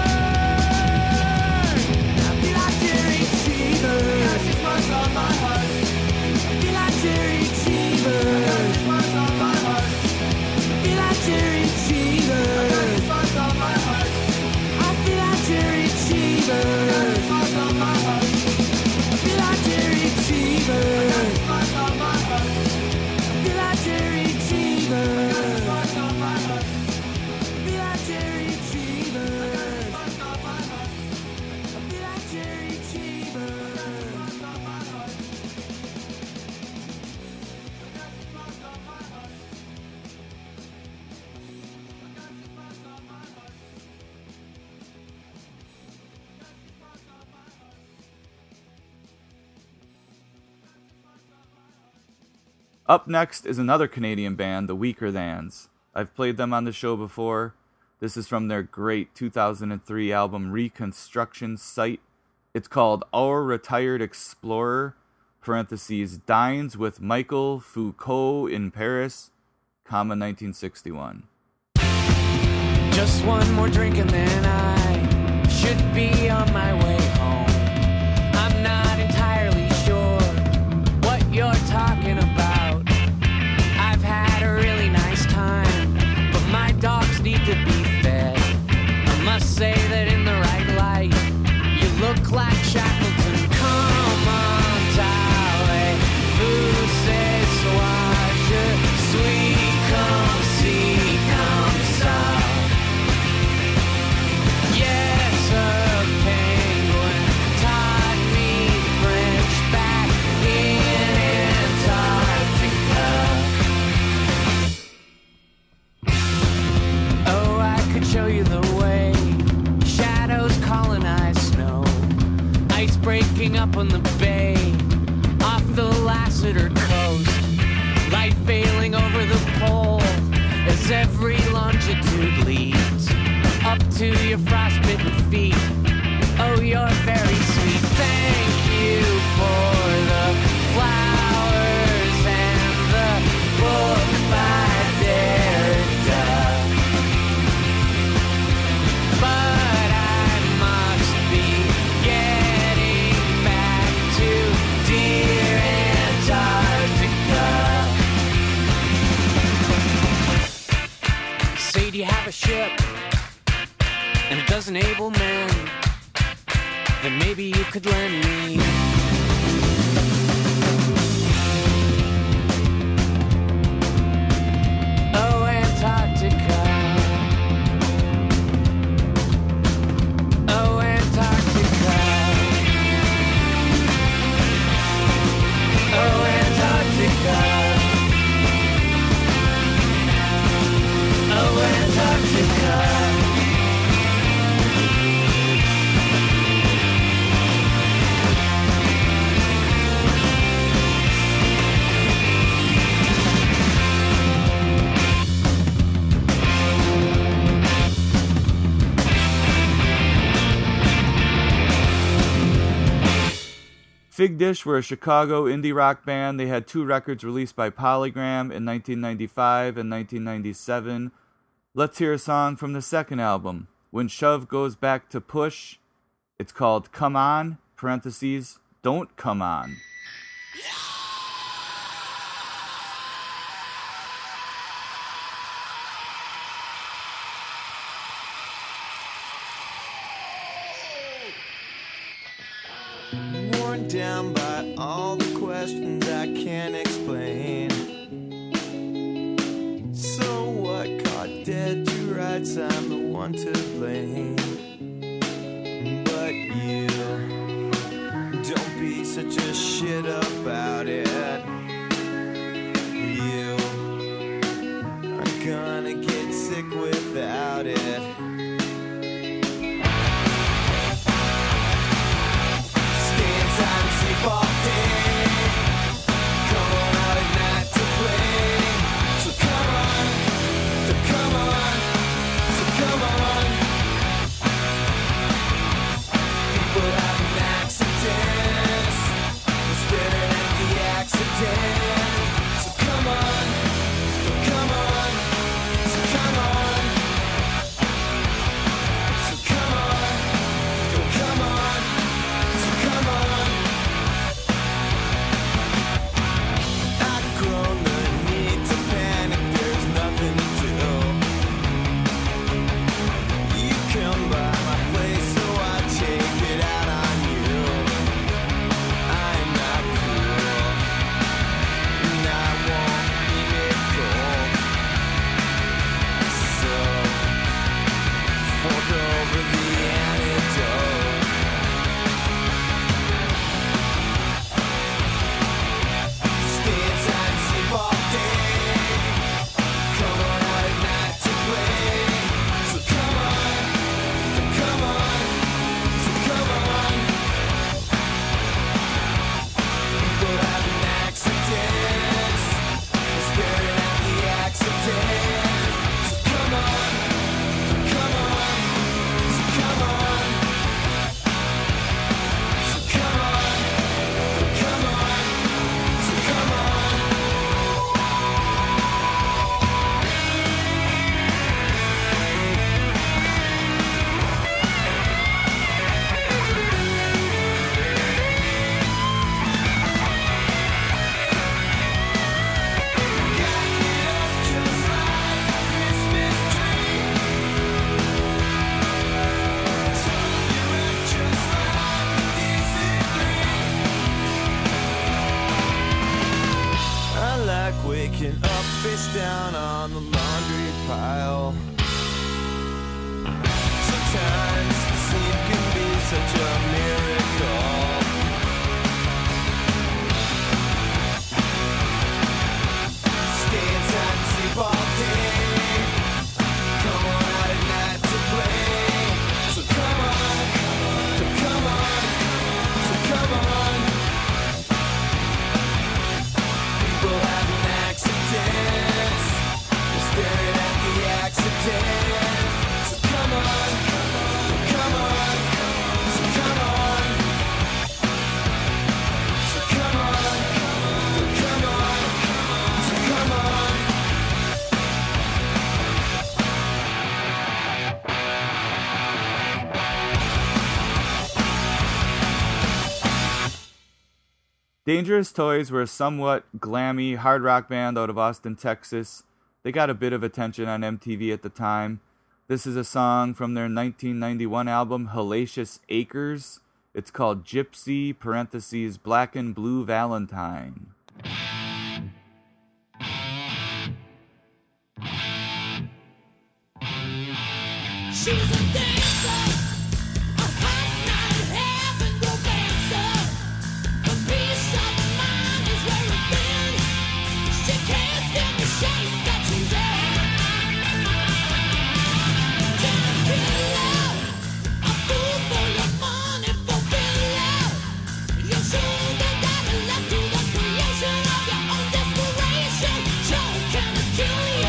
Speaker 3: I feel like Jerry Cheevers. I got stitch marks on my heart. I feel like Jerry Cheevers. I got stitch marks on my heart. I feel like Jerry Cheevers. I got stitch marks on my heart. I feel like Jerry Cheevers. I got stitch marks on my heart. I feel like Jerry Cheevers. I got stitch marks on my heart. I feel like Jerry Cheevers. I got stitch marks on my heart. I feel like Jerry Cheevers. I got stitch marks on my heart. I feel like Jerry Cheevers. I got stitch marks on my heart. I got stitch marks on my heart. I got stitch marks on my heart.
Speaker 2: Up next is another Canadian band, the Weaker Thans. I've played them on the show before. This is from their great two thousand three album Reconstruction Site. It's called Our Retired Explorer, parentheses, dines with Michael Foucault in Paris, comma nineteen sixty-one.
Speaker 3: Just one more drink and then I should be on my way home. I'm not entirely sure what you're talking about. I've had a really nice time, but my dogs need to be fed. I must say that in the right light, you look like Shackleton. Come on, Tally, who says why je suis comme si, comme ça? Yes, a pain
Speaker 8: was an able man, then maybe you could lend me. Oh, Antarctica. Oh, Antarctica. Oh, Antarctica. Oh, Antarctica.
Speaker 2: Fig Dish were a Chicago indie rock band. They had two records released by Polygram in nineteen ninety-five and nineteen ninety-seven. Let's hear a song from the second album, When Shove Goes Back to Push. It's called Come On, parentheses, Don't Come On.
Speaker 4: Worn down by all the questions I can't explain. So what? Caught dead to rights, I'm the one to blame. But you don't be such a shit about it. You are gonna get sick without it. Sleep all day, come on out at night to play. So come on, so come on, so come on. People having accidents, we're staring at the accident. So come on, so come on, so come on. So come on, so come on, so come on. Waking up face down on the laundry pile. Sometimes sleep can be such a miracle. Stay inside and sleep all day. Come on out at night to play. So come on, so come on, so come on. People having accidents, we're staring at the accident. So come on, so come on, so come on. So come on, so come on, so come on.
Speaker 2: Dangerous Toys were a somewhat glammy hard rock band out of Austin, Texas. They got a bit of attention on M T V at the time. This is a song from their nineteen ninety-one album, Hellacious Acres. It's called Gypsy, parentheses, Black and Blue Valentine.
Speaker 3: She's a dancer, a hot night heaven romancer. A piece of mind is where it's been. She can't stand the shape that she's in. Can't feel love, a fool for your money, fulfill love. Your shoulder gotta left to the creation of your own desperation. Show can kill you.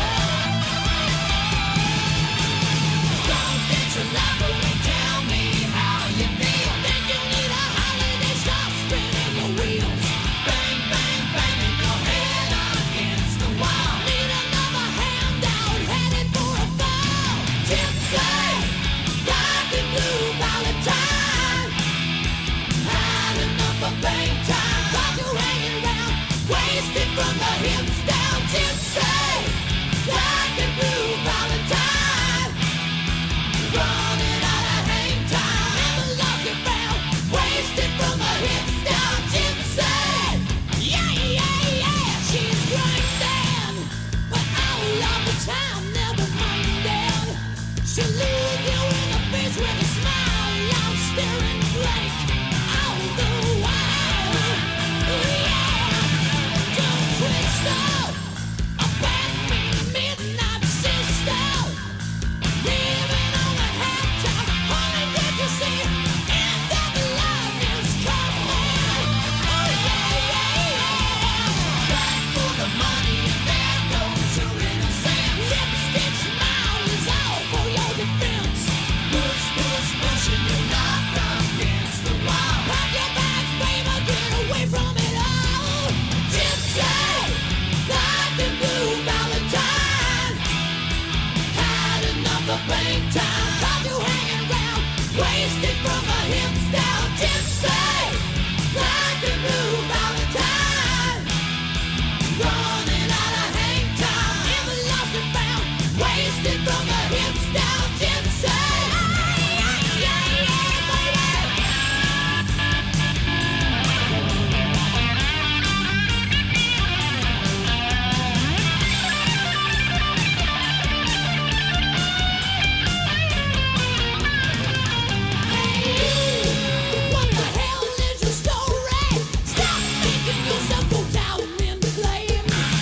Speaker 3: Tell me how you feel. Think you need a holiday, stop spinning your wheels. Bang, bang, banging your head against the wall. Need another handout, headed for a fall. Gypsy, black and blue Valentine. Had enough of bang time. Got you hanging around, wasted from the hips down. Gypsy, black and blue Valentine. Running out of hang time, never lost your found, wasted from the hips down. Gypsy, yeah, yeah, yeah, she's grinding, but all of the time, never minding. She'll look you in the face with a smile, I'm staring blank all the while. Yeah, don't twist up, a bad mean midnight sister. Living on a half time, honey, did you see? End of the line is coming. Oh yeah, yeah, yeah. Back for the money and there goes your innocence. Lipstick smile is all for your defense. Push, push, pushing you knock against the wall. Pack your bags, baby, get away from it all. Gypsy, black and blue Valentine. Had enough of bang time, got you hanging around, wasted from the hips down. Gypsy, black and blue Valentine. Running out of hang time, never lost and found, wasted from the hips down. Gypsy, yeah, yeah, yeah, baby. What the hell is your story? Stop making yourself go down in flames.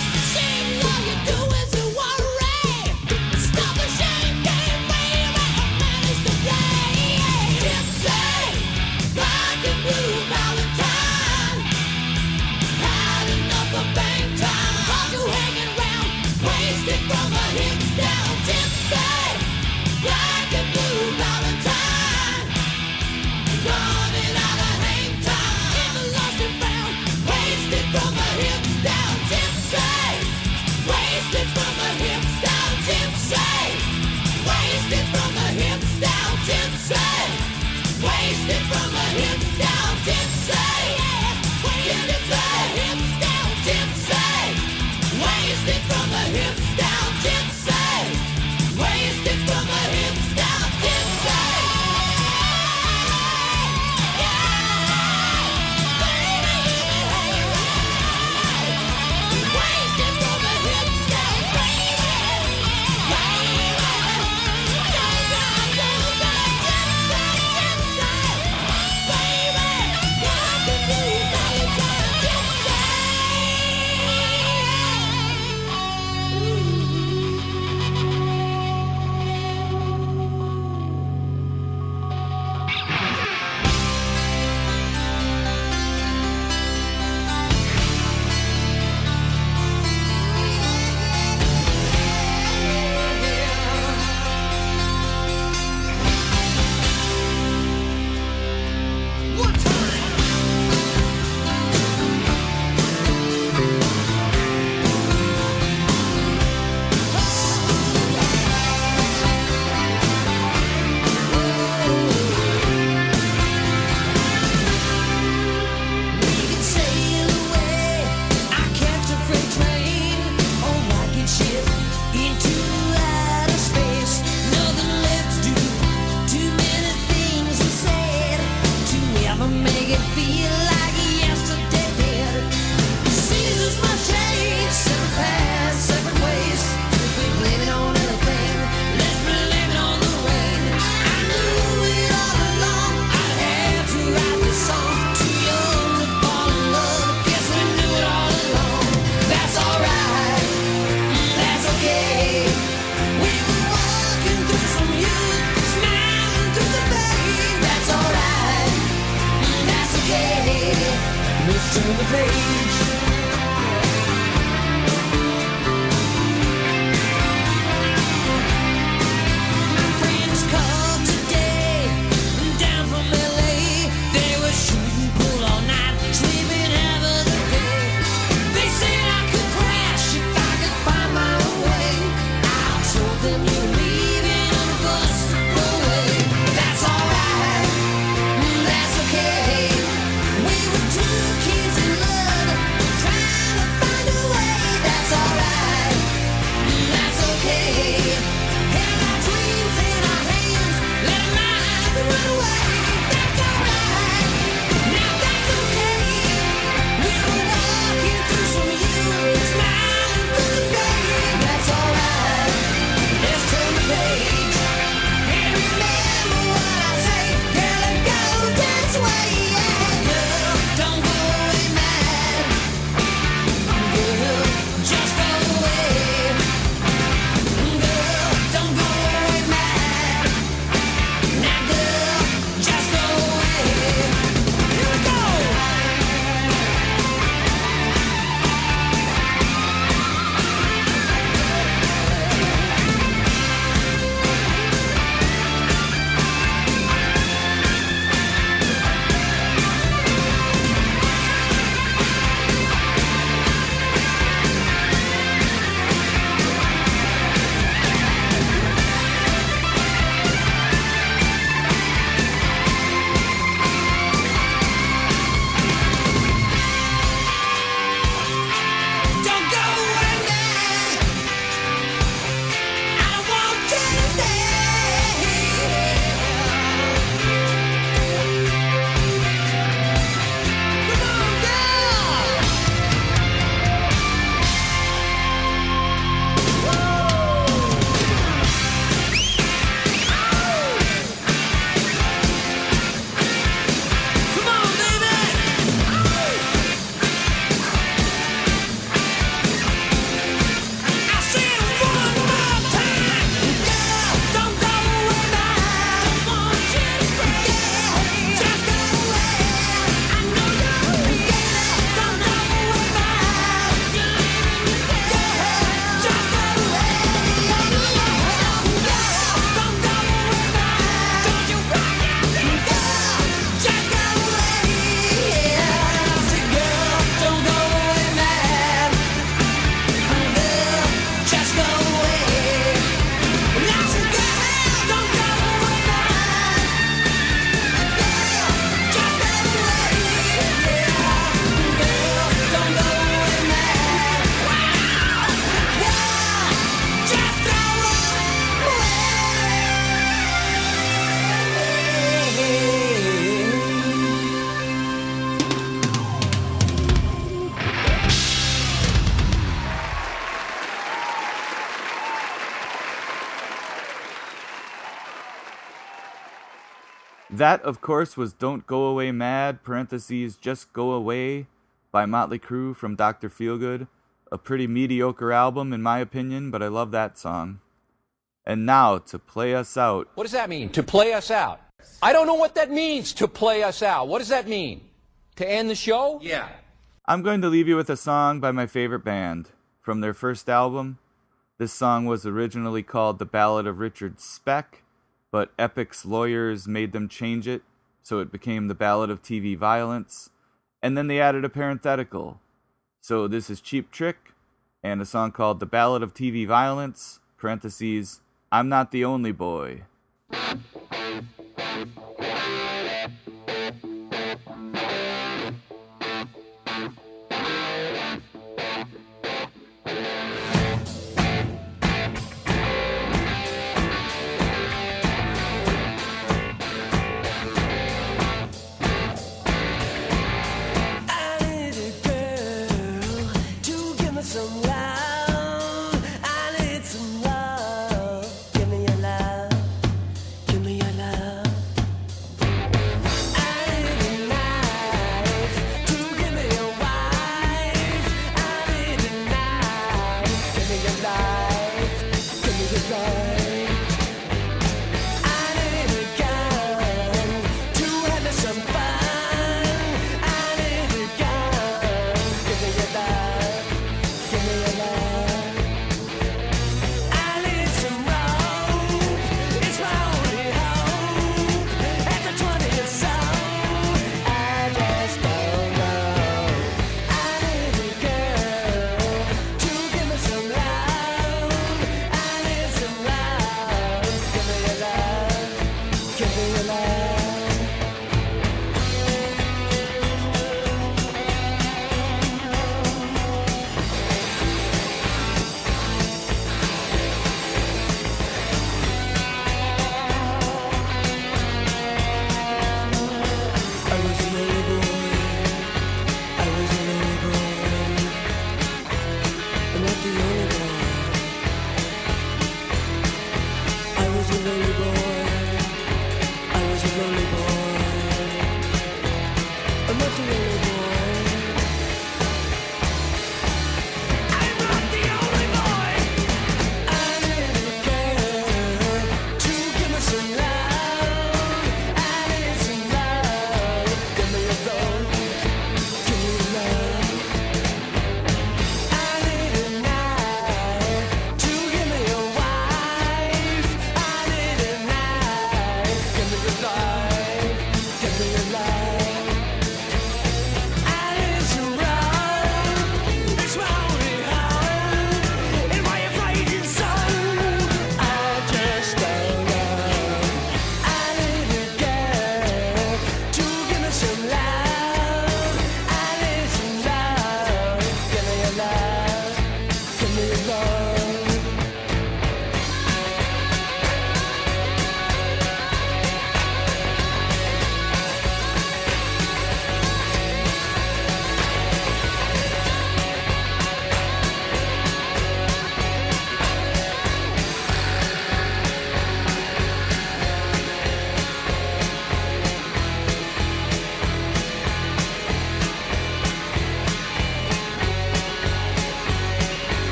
Speaker 2: That, of course, was Don't Go Away Mad, parentheses, Just Go Away, by Motley Crue from Doctor Feelgood. A pretty mediocre album, in my opinion, but I love that song. And now, to play us out.
Speaker 9: What does that mean, to play us out? I don't know what that means, to play us out. What does that mean? To end the show? Yeah.
Speaker 2: I'm going to leave you with a song by my favorite band. From their first album. This song was originally called The Ballad of Richard Speck, but Epic's lawyers made them change it, so it became The Ballad of T V Violence, and then they added a parenthetical. So this is Cheap Trick, and a song called The Ballad of T V Violence, parentheses, I'm Not the Only Boy.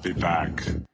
Speaker 10: back.